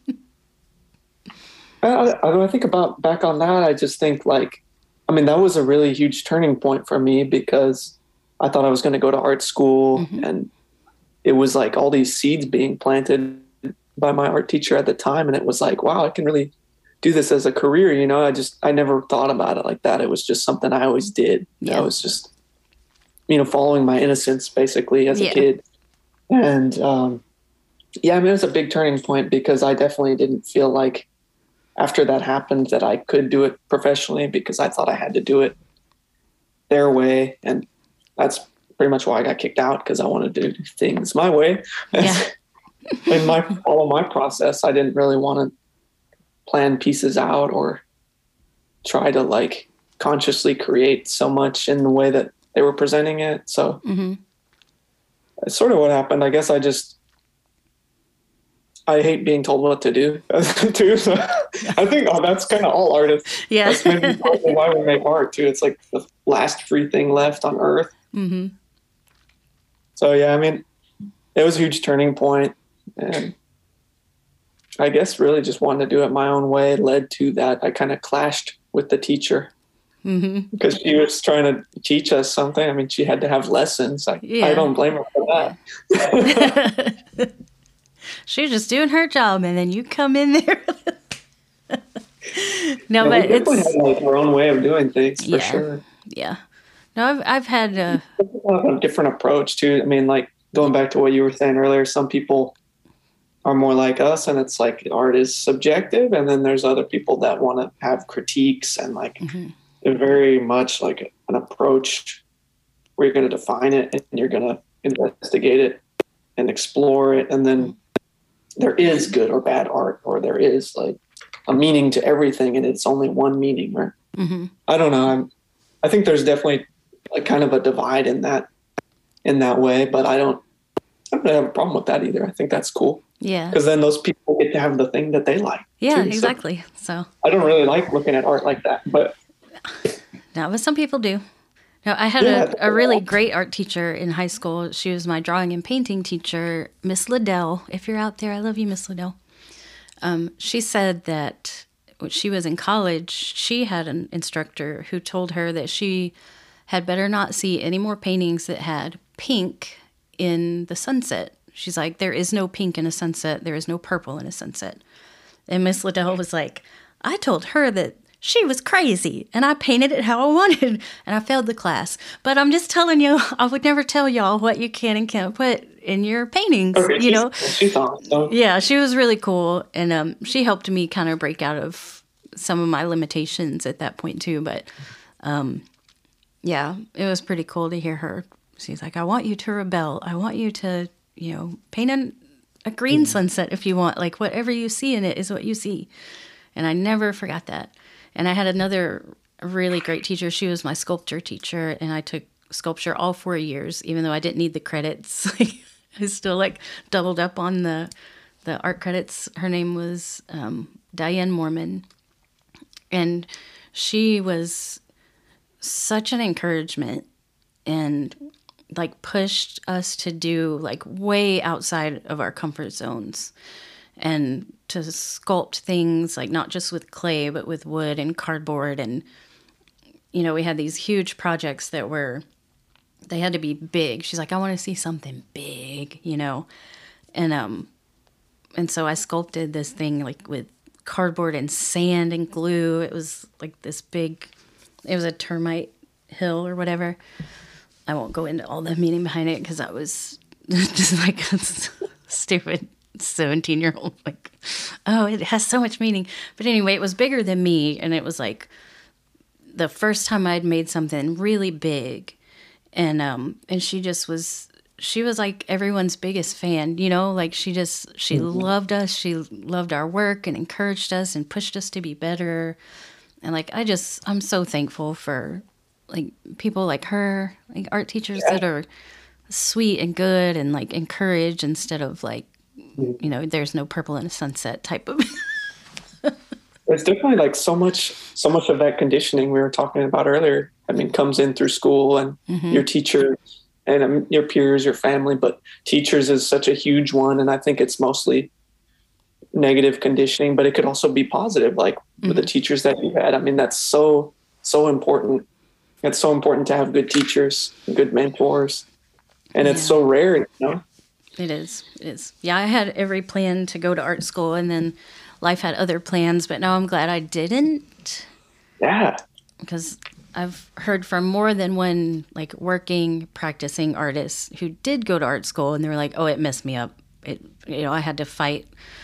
I, I, I think about back on that, I just think like, I mean, that was a really huge turning point for me because I thought I was going to go to art school mm-hmm. and it was like all these seeds being planted by my art teacher at the time. And it was like, wow, I can really do this as a career. You know, I just, I never thought about it like that. It was just something I always did. Yeah. I was just, you know, following my innocence basically as yeah. a kid. And, um, yeah, I mean, it was a big turning point because I definitely didn't feel like after that happened that I could do it professionally because I thought I had to do it their way. And that's pretty much why I got kicked out, because I wanted to do things my way. Yeah. In my follow my process, I didn't really want to plan pieces out or try to like consciously create so much in the way that they were presenting it. So mm-hmm. it's sort of what happened. I guess I just I hate being told what to do too. So I think oh, that's kind of all artists. Yeah. That's maybe why we make art too. It's like the last free thing left on earth. Mm-hmm. So yeah, I mean, it was a huge turning point, and I guess really just wanting to do it my own way led to that. I kind of clashed with the teacher mm-hmm. because she was trying to teach us something. I mean, she had to have lessons. I, yeah. I don't blame her for that. She was just doing her job, and then you come in there. No, yeah, but we definitely it's have like our own way of doing things for yeah, sure. Yeah. No, I've I've had a, a different approach too. I mean, like going back to what you were saying earlier, some people are more like us, and it's like art is subjective, and then there's other people that want to have critiques and like mm-hmm. they're very much like an approach where you're going to define it and you're going to investigate it and explore it, and then there is good or bad art, or there is like a meaning to everything and it's only one meaning, right? Mm-hmm. I don't know. I'm, I think there's definitely like kind of a divide in that, in that way, but I don't, I don't really have a problem with that either. I think that's cool. Yeah. Because then those people get to have the thing that they like. Yeah, too. exactly. So. so I don't really like looking at art like that, but. No, but some people do. No, I had Yeah, a, a really great art teacher in high school. She was my drawing and painting teacher, Miss Liddell. If you're out there, I love you, Miss Liddell. Um, she said that when she was in college, she had an instructor who told her that she had better not see any more paintings that had pink in the sunset. She's like, there is no pink in a sunset. There is no purple in a sunset. And Miss Liddell was like, I told her that she was crazy, and I painted it how I wanted, and I failed the class. But I'm just telling you, I would never tell y'all what you can and can't put in your paintings, okay, you know? She's awesome. Yeah, she was really cool, and um, she helped me kind of break out of some of my limitations at that point, too. But, um, yeah, it was pretty cool to hear her. She's like, I want you to rebel. I want you to, you know, paint an, a green mm. sunset if you want. Like, whatever you see in it is what you see. And I never forgot that. And I had another really great teacher. She was my sculpture teacher, and I took sculpture all four years, even though I didn't need the credits. I still like doubled up on the the art credits. Her name was um, Diane Mormon, and she was such an encouragement and like pushed us to do like way outside of our comfort zones and to sculpt things like not just with clay, but with wood and cardboard. And, you know, we had these huge projects that were, they had to be big. She's like, I want to see something big, you know? And, um, and so I sculpted this thing like with cardboard and sand and glue. It was like this big, it was a termite hill or whatever. I won't go into all the meaning behind it because I was just like stupid seventeen year old, like, oh, it has so much meaning. But anyway, it was bigger than me, and it was like the first time I'd made something really big. And um and she just was she was like everyone's biggest fan, you know, like she just she mm-hmm. loved us, she loved our work and encouraged us and pushed us to be better. And like I just I'm so thankful for like people like her, like art teachers yeah. that are sweet and good and like encourage instead of like, you know, there's no purple in a sunset type of. There's definitely like so much, so much of that conditioning we were talking about earlier. I mean, comes in through school and mm-hmm. your teacher and um, your peers, your family, but teachers is such a huge one. And I think it's mostly negative conditioning, but it could also be positive, like mm-hmm. with the teachers that you had. I mean, that's so, so important. It's so important to have good teachers, good mentors. And yeah. it's so rare, you know? It is. It is. Yeah, I had every plan to go to art school, and then life had other plans, but now I'm glad I didn't. Yeah. Because I've heard from more than one, like, working, practicing artist who did go to art school, and they were like, oh, it messed me up. It, you know, I had to fight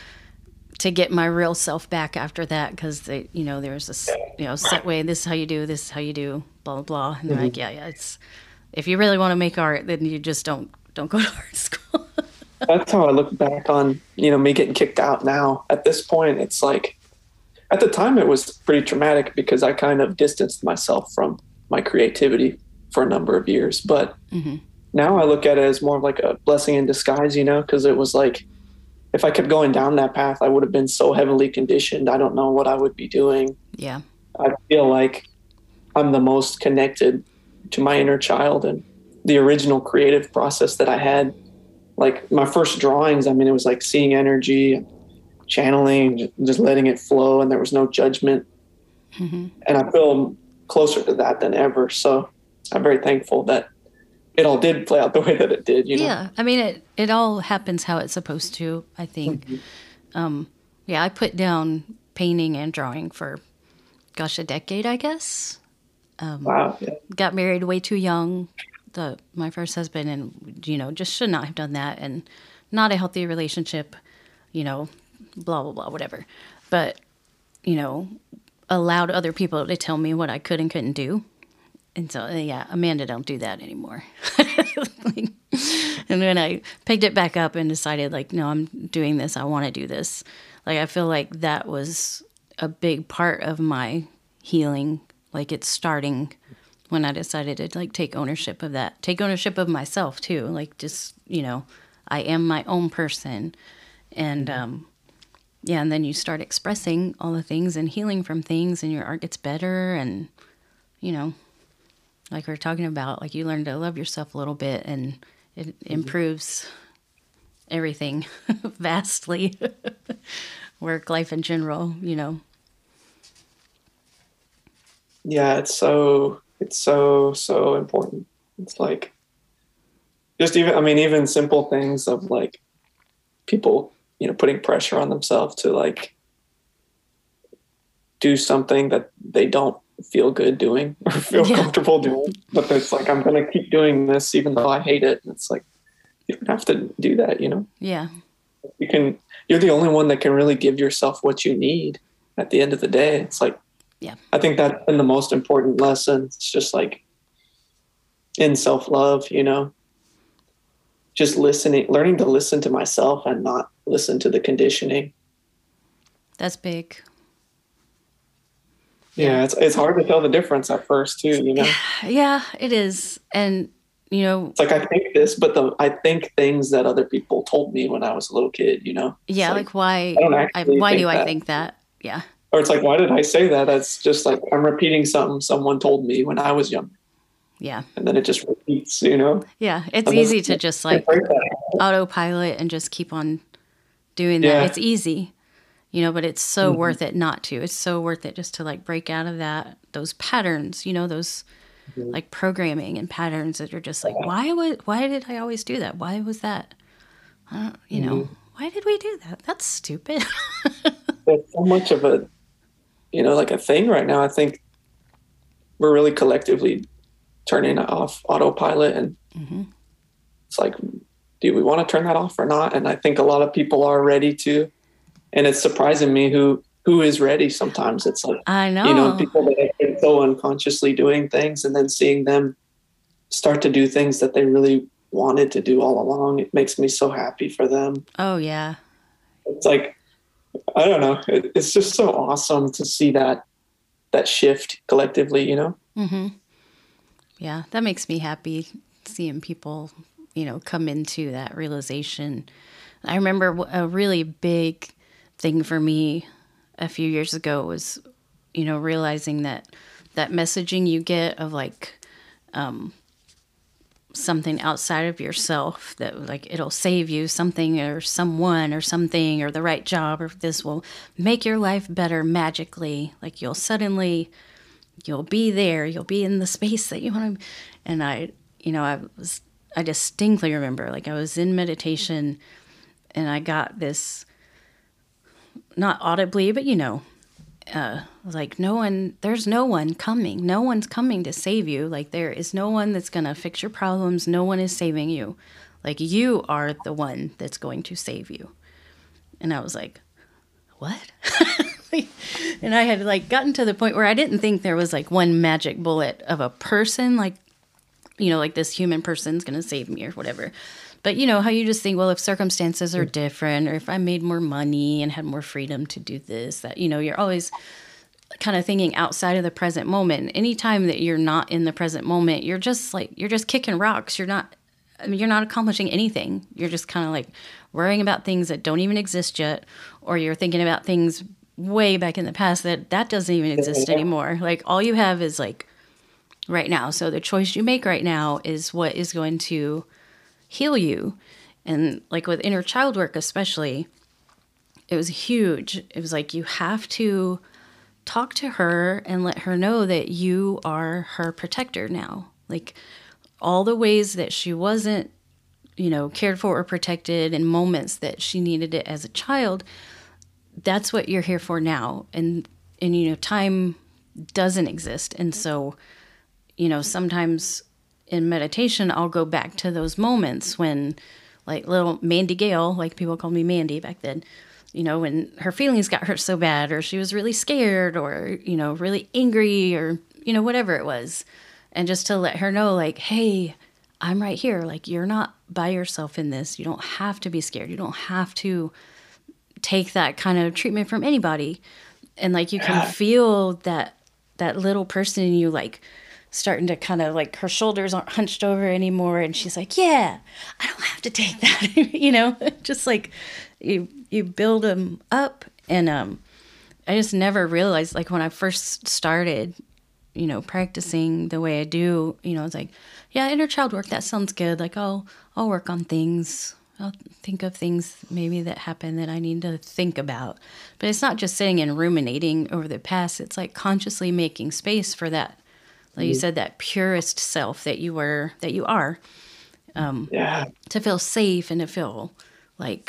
to get my real self back after that because, they, you know, there was this, you know, set way, this is how you do, this is how you do, blah, blah, blah. And they're mm-hmm. like, yeah, yeah, it's, if you really want to make art, then you just don't, don't go to art school. That's how I look back on, you know, me getting kicked out now. At this point, it's like, at the time it was pretty traumatic because I kind of distanced myself from my creativity for a number of years. But mm-hmm. now I look at it as more of like a blessing in disguise, you know, because it was like, if I kept going down that path, I would have been so heavily conditioned. I don't know what I would be doing. Yeah. I feel like I'm the most connected to my inner child and the original creative process that I had. Like my first drawings, I mean, it was like seeing energy and channeling, just letting it flow, and there was no judgment. Mm-hmm. And I feel closer to that than ever. So I'm very thankful that it all did play out the way that it did, you know? Yeah. I mean, it, it all happens how it's supposed to, I think. Mm-hmm. Um, yeah, I put down painting and drawing for, gosh, a decade, I guess. Um, wow. Yeah. Got married way too young. The, my first husband, and, you know, just should not have done that, and not a healthy relationship, you know, blah, blah, blah, whatever. But, you know, allowed other people to tell me what I could and couldn't do. And so, yeah, Amanda, don't do that anymore. Like, and when I picked it back up and decided, like, no, I'm doing this, I want to do this. Like, I feel like that was a big part of my healing. Like it's starting when I decided to like take ownership of that, take ownership of myself too. Like just, you know, I am my own person. And, um, yeah, and then you start expressing all the things and healing from things, and your art gets better. And, you know, like we we're talking about, like you learn to love yourself a little bit, and it mm-hmm. improves everything vastly. Work, life in general, you know. Yeah, it's so, it's so, so important. It's like, just even, I mean, even simple things of like people, you know, putting pressure on themselves to like do something that they don't feel good doing or feel yeah. comfortable doing. But it's like, I'm going to keep doing this even though I hate it. And it's like, you don't have to do that, you know? Yeah. You can, you're the only one that can really give yourself what you need at the end of the day. It's like, yeah, I think that's been the most important lesson. It's just like in self-love, you know, just listening, learning to listen to myself and not listen to the conditioning. That's big. Yeah, it's it's hard to tell the difference at first too, you know? Yeah, it is. And, you know... It's like, I think this, but the I think things that other people told me when I was a little kid, you know? It's yeah, like, like why, I, why do I that. think that? Yeah. Or it's like, why did I say that? That's just like, I'm repeating something someone told me when I was young. Yeah. And then it just repeats, you know? Yeah, it's and easy to just like autopilot and just keep on doing that. Yeah. It's easy, you know, but it's so mm-hmm. worth it not to. It's so worth it just to like break out of that, those patterns, you know, those mm-hmm. like programming and patterns that are just like, why would, why did I always do that? Why was that? I don't, you mm-hmm. know, why did we do that? That's stupid. There's so much of a, you know, like a thing right now. I think we're really collectively turning off autopilot, and mm-hmm. it's like, do we want to turn that off or not? And I think a lot of people are ready to, and it's surprising me who who is ready. Sometimes it's like, I know, you know, people that have been so unconsciously doing things, and then seeing them start to do things that they really wanted to do all along. It makes me so happy for them. Oh yeah, it's like, I don't know, it, it's just so awesome to see that that shift collectively, you know. Mm-hmm. Yeah, that makes me happy, seeing people, you know, come into that realization. I remember a really big thing for me a few years ago was, you know, realizing that that messaging you get of like um, something outside of yourself, that like it'll save you, something or someone or something or the right job, or this will make your life better magically. Like you'll suddenly... you'll be there, you'll be in the space that you want to. And I, you know, I was, I distinctly remember, like I was in meditation and I got this, not audibly, but you know, uh, like no one, there's no one coming. No one's coming to save you. Like there is no one that's going to fix your problems. No one is saving you. Like you are the one that's going to save you. And I was like, what? And I had like gotten to the point where I didn't think there was like one magic bullet of a person, like, you know, like this human person's going to save me or whatever. But you know how you just think, well, if circumstances are different, or if I made more money and had more freedom to do this, that, you know, you're always kind of thinking outside of the present moment. Anytime that you're not in the present moment, you're just like, you're just kicking rocks. You're not, I mean, you're not accomplishing anything. You're just kind of like worrying about things that don't even exist yet, or you're thinking about things way back in the past that that doesn't even exist anymore. Like all you have is like right now. So the choice you make right now is what is going to heal you. And like with inner child work, especially, it was huge. It was like, you have to talk to her and let her know that you are her protector now. Like all the ways that she wasn't, you know, cared for or protected in moments that she needed it as a child, that's what you're here for now. And, and, you know, time doesn't exist. And so, you know, sometimes in meditation, I'll go back to those moments when like little Mandy Gale, like people called me Mandy back then, you know, when her feelings got hurt so bad, or she was really scared, or, you know, really angry, or, you know, whatever it was. And just to let her know, like, hey, I'm right here. Like, you're not by yourself in this. You don't have to be scared. You don't have to take that kind of treatment from anybody. and like you can Yeah. feel that that little person in you like starting to kind of like her shoulders aren't hunched over anymore, and she's like, yeah, I don't have to take that. You know, just like you you build them up. And um I just never realized, like when I first started, you know, practicing the way I do, you know, it's like, yeah, inner child work, that sounds good. Like I'll I'll work on things. I'll think of things maybe that happen that I need to think about. But it's not just sitting and ruminating over the past. It's like consciously making space for that, like you said, that purest self that you were, that you are, Yeah. to feel safe and to feel like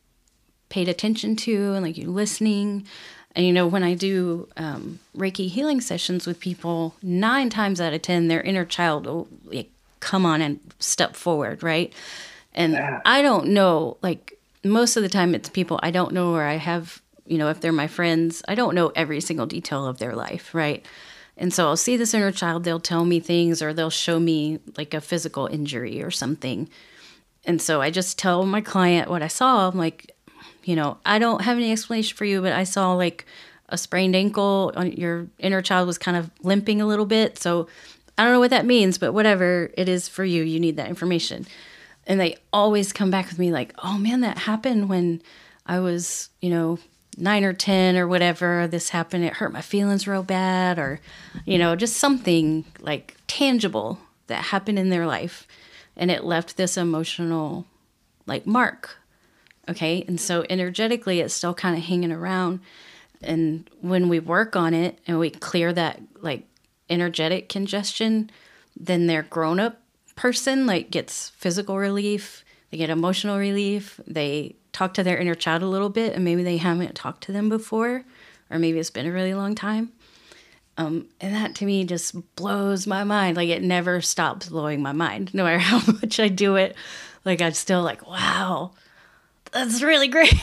paid attention to, and like you listening. And, you know, when I do um, Reiki healing sessions with people, nine times out of ten, their inner child will like, come on and step forward, right? And Yeah. I don't know, like most of the time it's people I don't know, or I have, you know, if they're my friends, I don't know every single detail of their life, right? And so I'll see this inner child, they'll tell me things, or they'll show me like a physical injury or something. And so I just tell my client what I saw. I'm like, you know, I don't have any explanation for you, but I saw like a sprained ankle. Your inner child was kind of limping a little bit. So I don't know what that means, but whatever it is for you, you need that information. And they always come back with me like, oh man, that happened when I was, you know, nine or ten or whatever. This happened. It hurt my feelings real bad, or, you know, just something like tangible that happened in their life. And it left this emotional like mark. Okay. And so energetically, it's still kind of hanging around. And when we work on it and we clear that like energetic congestion, then their grown up person like gets physical relief, they get emotional relief, they talk to their inner child a little bit, and maybe they haven't talked to them before, or maybe it's been a really long time. Um, and that to me just blows my mind. Like it never stops blowing my mind, no matter how much I do it. Like I'm still like, wow, that's really great.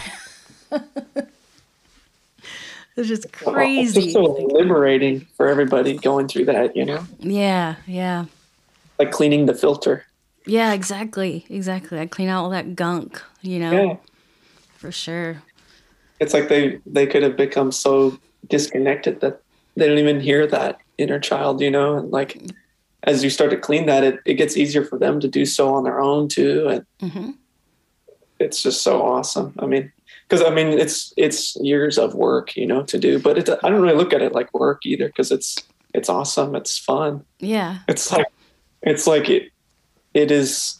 It's just crazy. It's just so liberating for everybody going through that, you know? Yeah, yeah. Like cleaning the filter. Yeah, exactly. Exactly. I clean out all that gunk, you know? Yeah. For sure. It's like they, they could have become so disconnected that they don't even hear that inner child, you know? And like, as you start to clean that, it, it gets easier for them to do so on their own too. And Mm-hmm. it's just so awesome. I mean, because I mean, it's it's years of work, you know, to do. But it, I don't really look at it like work either, because it's it's awesome. It's fun. Yeah. It's like it's like it it is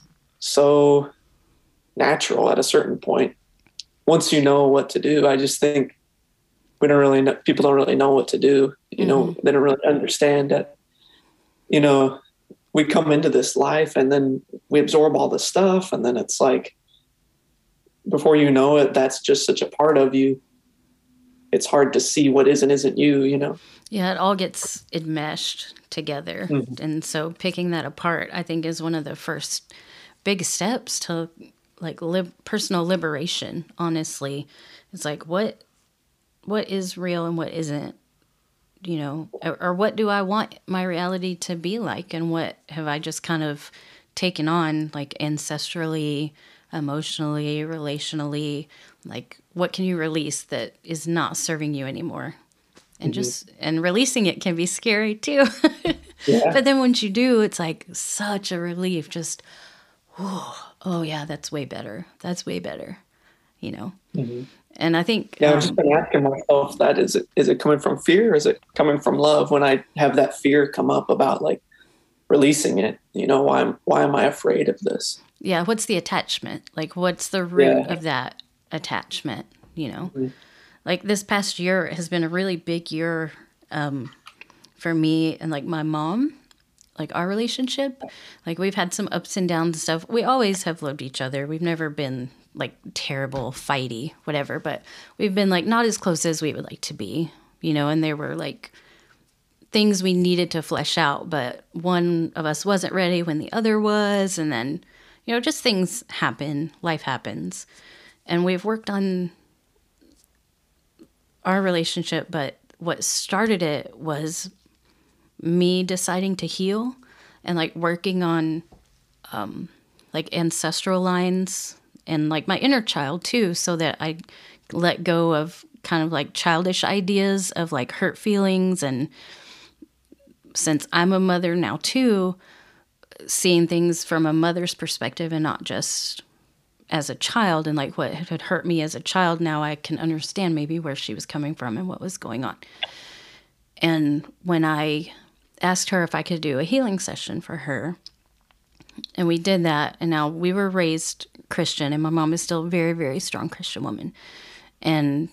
so natural at a certain point. Once you know what to do, I just think we don't really know. People don't really know what to do. You know, Mm-hmm. they don't really understand that. You know, we come into this life and then we absorb all this stuff, and then it's like, before you know it, that's just such a part of you. It's hard to see what is and isn't you, you know? Yeah, it all gets enmeshed together. Mhm. And so picking that apart, I think, is one of the first big steps to like lib- personal liberation, honestly. It's like, what what is real and what isn't, you know, or, or what do I want my reality to be like, and what have I just kind of taken on, like ancestrally, emotionally, relationally, like what can you release that is not serving you anymore? And Mm-hmm. just and releasing it can be scary too. Yeah. But then once you do, it's like such a relief. Just, oh, oh yeah, that's way better. That's way better, you know. Mhm. And I think, Yeah, I've um, just been asking myself that, is it is it coming from fear, or is it coming from love? When I have that fear come up about like releasing it, you know, why am why am I afraid of this? yeah, what's the attachment? Like, what's the root Yeah. of that attachment? You know, Mhm. like this past year has been a really big year um, for me and like my mom, like our relationship. Like we've had some ups and downs and stuff. We always have loved each other. We've never been like terrible, fighty, whatever, but we've been like not as close as we would like to be, you know, and there were like things we needed to flesh out, but one of us wasn't ready when the other was. And then, you know, just things happen, life happens. And we've worked on our relationship, but what started it was me deciding to heal and like working on um, like ancestral lines and like my inner child too, so that I let go of kind of like childish ideas of like hurt feelings. And since I'm a mother now too, seeing things from a mother's perspective and not just as a child, and like what had hurt me as a child, now I can understand maybe where she was coming from and what was going on. And when I asked her if I could do a healing session for her, and we did that, and now we were raised Christian, and my mom is still a very, very strong Christian woman. And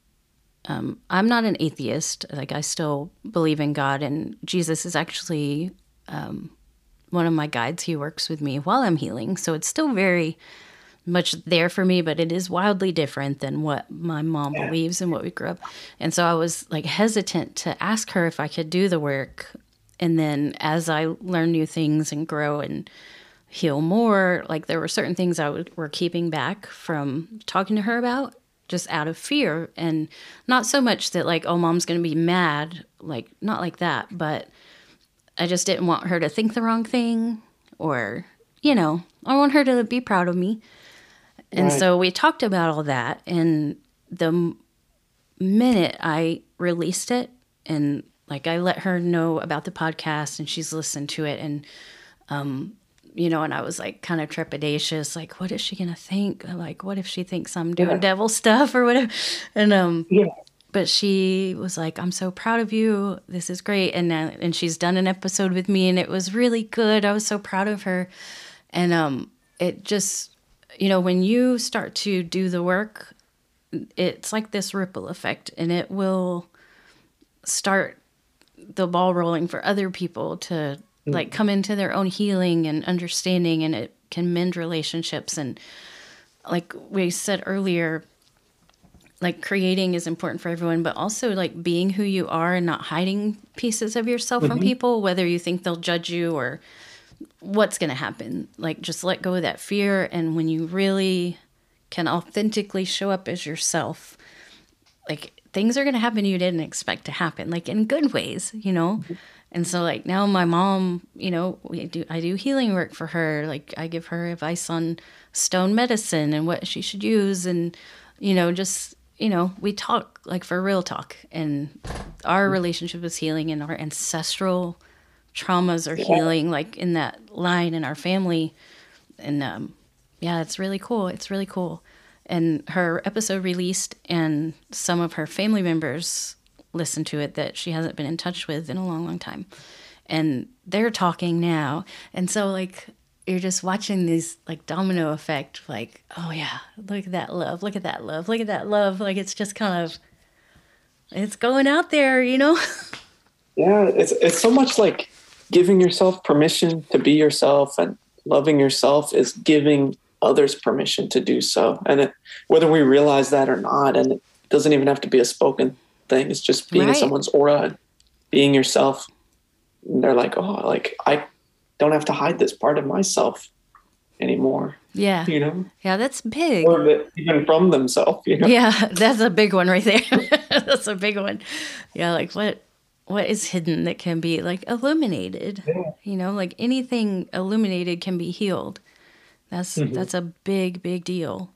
um, I'm not an atheist. Like, I still believe in God, and Jesus is actually um, one of my guides. He works with me while I'm healing. So it's still very much there for me, but it is wildly different than what my mom yeah. believes and what we grew up. And so I was like hesitant to ask her if I could do the work. And then as I learn new things and grow and heal more, like there were certain things I w- were keeping back from talking to her about, just out of fear. And not so much that like, oh, mom's going to be mad, like not like that, but I just didn't want her to think the wrong thing, or, you know, I want her to be proud of me. And right. so we talked about all that, and the m- minute I released it, and like I let her know about the podcast, and she's listened to it, and um, you know, and I was like kind of trepidatious, like, what is she gonna think? Like, what if she thinks I'm doing yeah. devil stuff or whatever? And um, yeah. but she was like, I'm so proud of you. This is great, and uh, and she's done an episode with me, and it was really good. I was so proud of her, and um, it just. You know, when you start to do the work, it's like this ripple effect, and it will start the ball rolling for other people to mm-hmm. like come into their own healing and understanding, and it can mend relationships. And like we said earlier, like creating is important for everyone, but also like being who you are and not hiding pieces of yourself mm-hmm. from people, whether you think they'll judge you or what's going to happen. Like, just let go of that fear. And when you really can authentically show up as yourself, like things are going to happen you didn't expect to happen, like in good ways, you know? Mm-hmm. And so like now my mom, you know, we do, I do healing work for her. Like I give her advice on stone medicine and what she should use. And, you know, just, you know, we talk like for real talk, and our relationship is healing, and our ancestral traumas are yeah. healing, like in that line in our family. And um yeah, it's really cool. It's really cool. And her episode released, and some of her family members listened to it that she hasn't been in touch with in a long, long time. And they're talking now. And so like you're just watching this like domino effect, like, oh yeah, look at that love, look at that love, look at that love. Like it's just kind of, it's going out there, you know? Yeah, it's it's so much like giving yourself permission to be yourself, and loving yourself is giving others permission to do so. And it, whether we realize that or not, and it doesn't even have to be a spoken thing, it's just being right. in someone's aura and being yourself. And they're like, oh, like I don't have to hide this part of myself anymore. Yeah. You know? Yeah, that's big. Or that even from themselves, you know? Yeah, that's a big one right there. That's a big one. Yeah, like what what is hidden that can be like illuminated, yeah. you know, like anything illuminated can be healed. That's, mm-hmm. that's a big, big deal.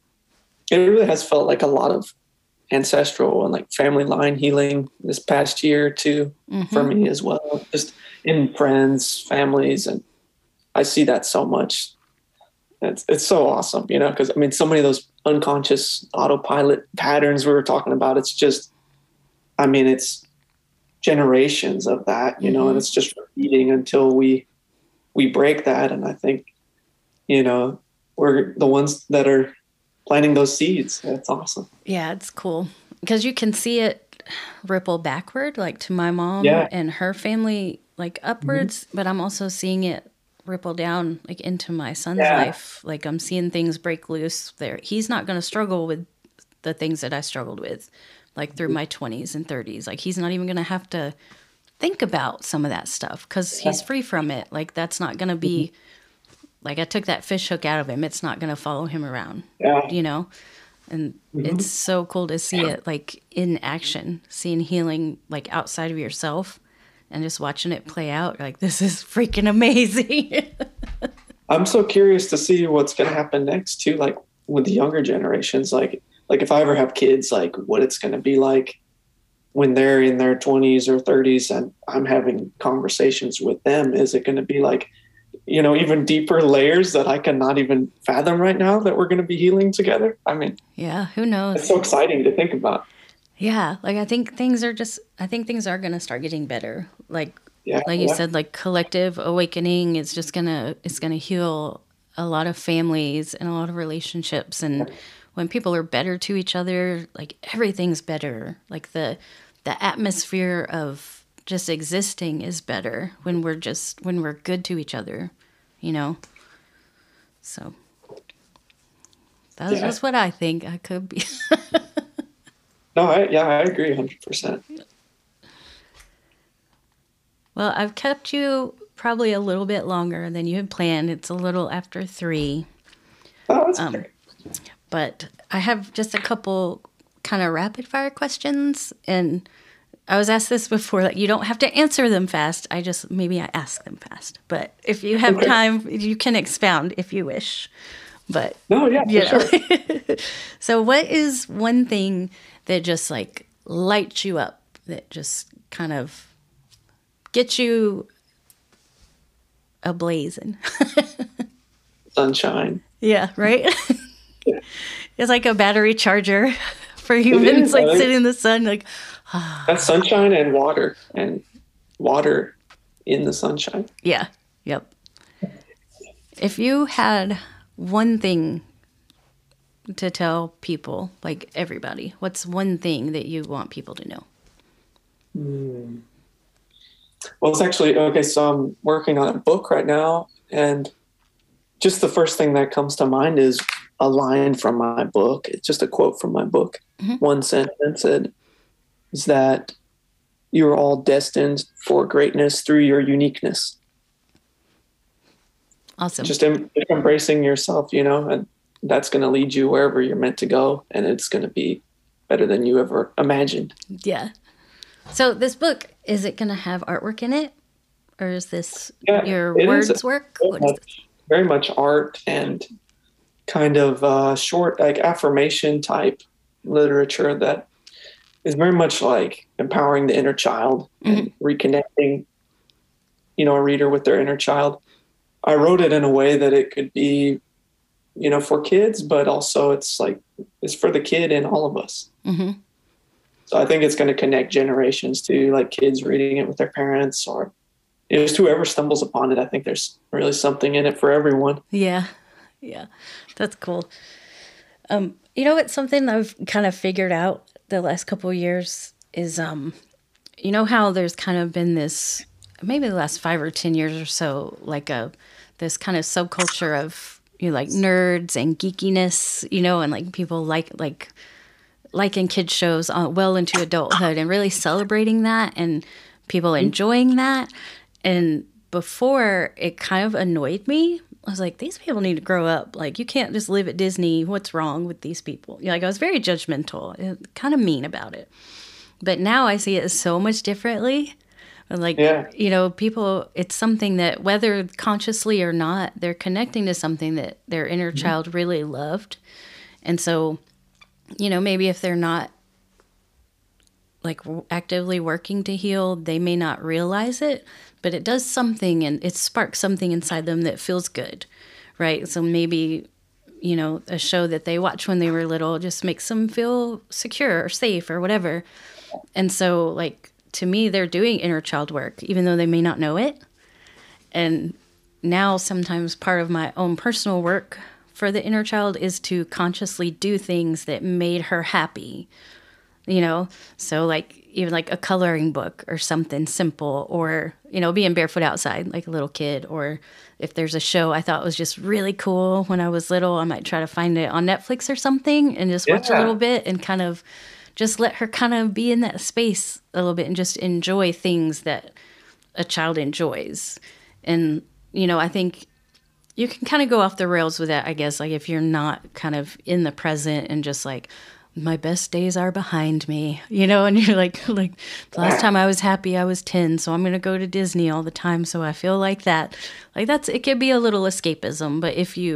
It really has felt like a lot of ancestral and like family line healing this past year or two mm-hmm. for me as well, just in friends, families. And I see that so much. It's, it's so awesome, you know, cause I mean, so many of those unconscious autopilot patterns we were talking about, it's just, I mean, it's, generations of that, you know, mm-hmm. and it's just repeating until we we break that. And I think, you know, we're the ones that are planting those seeds. That's awesome. Yeah, it's cool because you can see it ripple backward, like to my mom yeah. and her family, like upwards. Mm-hmm. But I'm also seeing it ripple down, like into my son's yeah. life. Like I'm seeing things break loose there. He's not going to struggle with the things that I struggled with, like through my twenties and thirties. Like he's not even going to have to think about some of that stuff because he's free from it. Like that's not going to be, like I took that fish hook out of him. It's not going to follow him around, yeah. you know? And mm-hmm. it's so cool to see it like in action, seeing healing like outside of yourself and just watching it play out. Like, this is freaking amazing. I'm so curious to see what's going to happen next too, like with the younger generations. Like, like if I ever have kids, like what it's going to be like when they're in their twenties or thirties and I'm having conversations with them. Is it going to be like, you know, even deeper layers that I cannot even fathom right now that we're going to be healing together? I mean, yeah, who knows? it's so exciting to think about. Yeah, like I think things are just, I think things are going to start getting better. Like, Yeah, like you yeah. said, like collective awakening is just gonna, it's gonna heal a lot of families and a lot of relationships. And when people are better to each other, like everything's better. Like the, the atmosphere of just existing is better when we're just, when we're good to each other, you know? So that's Yeah. just what I think. I could be. No, I, yeah, I agree one hundred percent. Well, I've kept you probably a little bit longer than you had planned. It's a little after three, Oh, that's Um, great. but I have just a couple kind of rapid fire questions. And I was asked this before, that you don't have to answer them fast. I just, maybe I ask them fast. But if you have Okay. time, you can expound if you wish. But No, yeah, for you know. sure. So what is one thing that just like lights you up, that just kind of gets you ablazing? Sunshine. Yeah, right? Yeah. It's like a battery charger for humans, is, like I think- sitting in the sun, like, That's sunshine and water, and water in the sunshine. yeah, yep. If you had one thing to tell people, like everybody, what's one thing that you want people to know? Well, it's actually, okay, so I'm working on a book right now, and just the first thing that comes to mind is a line from my book. It's just a quote from my book. Mhm. One sentence it is that you're all destined for greatness through your uniqueness. Awesome. Just em- embracing yourself, you know, and that's going to lead you wherever you're meant to go, and it's going to be better than you ever imagined. Yeah. So this book, is it going to have artwork in it? Or is this Yeah, your it is. words work? Very What is much, this? very much art and kind of uh, short, like affirmation type literature that is very much like empowering the inner child and reconnecting, you know, a reader with their inner child. I wrote it in a way that it could be, you know, for kids, but also it's like, it's for the kid in all of us. Mhm. So I think it's going to connect generations to like kids reading it with their parents, or you know, just whoever stumbles upon it. I think there's really something in it for everyone. Yeah. Yeah. That's cool. Um, you know what, something I've kind of figured out the last couple of years is, um, you know how there's kind of been this, maybe the last five or ten years or so, like a this kind of subculture of, you know, like nerds and geekiness, you know, and like people like like liking kids shows uh, well into adulthood, and really celebrating that, and people enjoying that. And before, it kind of annoyed me. I was like, these people need to grow up. Like, you can't just live at Disney. What's wrong with these people? Like, I was very judgmental, kind of mean about it. But now I see it so much differently. Like, Yeah. you know, people, it's something that whether consciously or not, they're connecting to something that their inner child really loved. And so, you know, maybe if they're not like actively working to heal, they may not realize it, but it does something, and it sparks something inside them that feels good, right? So maybe, you know, a show that they watched when they were little just makes them feel secure or safe or whatever. And so, like, to me, they're doing inner child work, even though they may not know it. And now sometimes part of my own personal work for the inner child is to consciously do things that made her happy, you know? So like even like a coloring book or something simple, or, you know, being barefoot outside like a little kid. Or if there's a show I thought was just really cool when I was little, I might try to find it on Netflix or something and just watch a Yeah. little bit and kind of just let her kind of be in that space a little bit and just enjoy things that a child enjoys. And, you know, I think you can kind of go off the rails with that, I guess, like if you're not kind of in the present and just like, my best days are behind me, you know, and you're like, like the last time I was happy, I was ten, so I'm going to go to Disney all the time. So I feel like that, like that's, it could be a little escapism, but if you,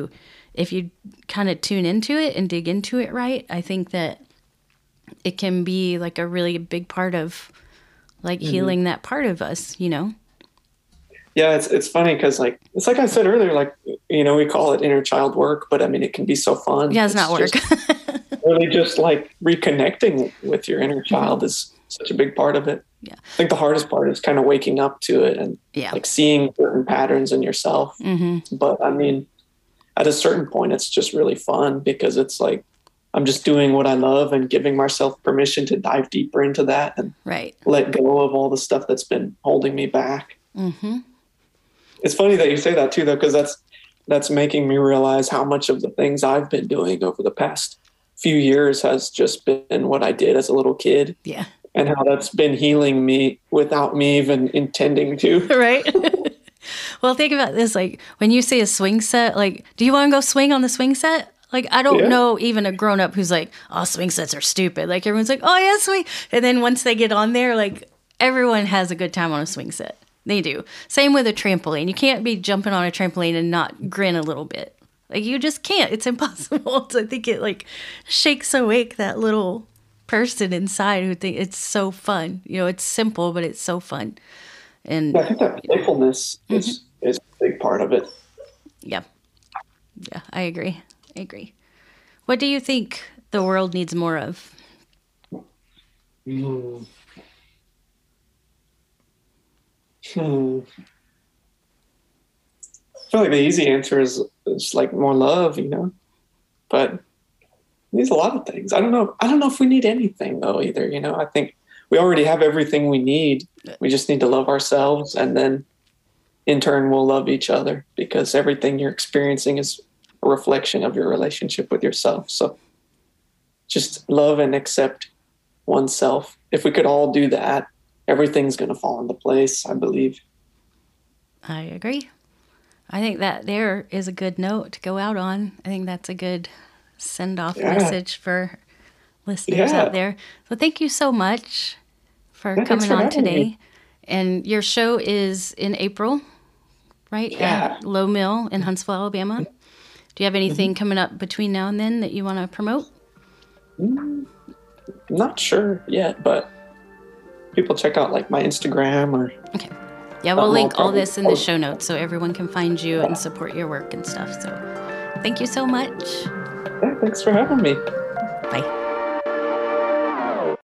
if you kind of tune into it and dig into it right, I think that it can be like a really big part of like mm-hmm. healing that part of us, you know? Yeah, it's it's funny because like it's like I said earlier, like, you know, we call it inner child work, but I mean it can be so fun. Yeah, it's, it's not work. Really just like reconnecting with your inner child mm-hmm. is such a big part of it. Yeah. I think the hardest part is kind of waking up to it and yeah. like seeing certain patterns in yourself. Mm-hmm. But I mean, at a certain point, it's just really fun because it's like I'm just doing what I love and giving myself permission to dive deeper into that and right. let go of all the stuff that's been holding me back. Mm-hmm. It's funny that you say that too, though, because that's that's making me realize how much of the things I've been doing over the past few years has just been what I did as a little kid. Yeah. And how that's been healing me without me even intending to. Right. Well, think about this. Like when you say a swing set, like, do you want to go swing on the swing set? Like, I don't yeah. know even a grown up who's like, oh, swing sets are stupid. Like everyone's like, oh yeah, swing. And then once they get on there, like everyone has a good time on a swing set. They do. Same with a trampoline. You can't be jumping on a trampoline and not grin a little bit. Like you just can't. It's impossible. So I think it like shakes awake that little person inside who think it's so fun. You know, it's simple, but it's so fun. And yeah, I think that playfulness mm-hmm. is is a big part of it. Yeah. Yeah, I agree. I agree. What do you think the world needs more of? Mm. Hmm. I feel like the easy answer is, is like more love, you know, but it needs a lot of things. I don't know. I don't know if we need anything though either. You know, I think we already have everything we need. We just need to love ourselves, and then in turn we'll love each other, because everything you're experiencing is a reflection of your relationship with yourself. So just love and accept oneself. If we could all do that, everything's going to fall into place, I believe. I agree. I think that there is a good note to go out on. I think that's a good send-off yeah. message for listeners yeah. out there. So thank you so much for yeah, coming for on today. Me. And your show is in April, right? Yeah. At Low Mill in Huntsville, Alabama. Do you have anything mm-hmm. coming up between now and then that you want to promote? Mm, not sure yet, but people check out like my Instagram or... Okay. Yeah, we'll link all this in the show notes so everyone can find you and support your work and stuff. So thank you so much. Yeah, thanks for having me. Bye.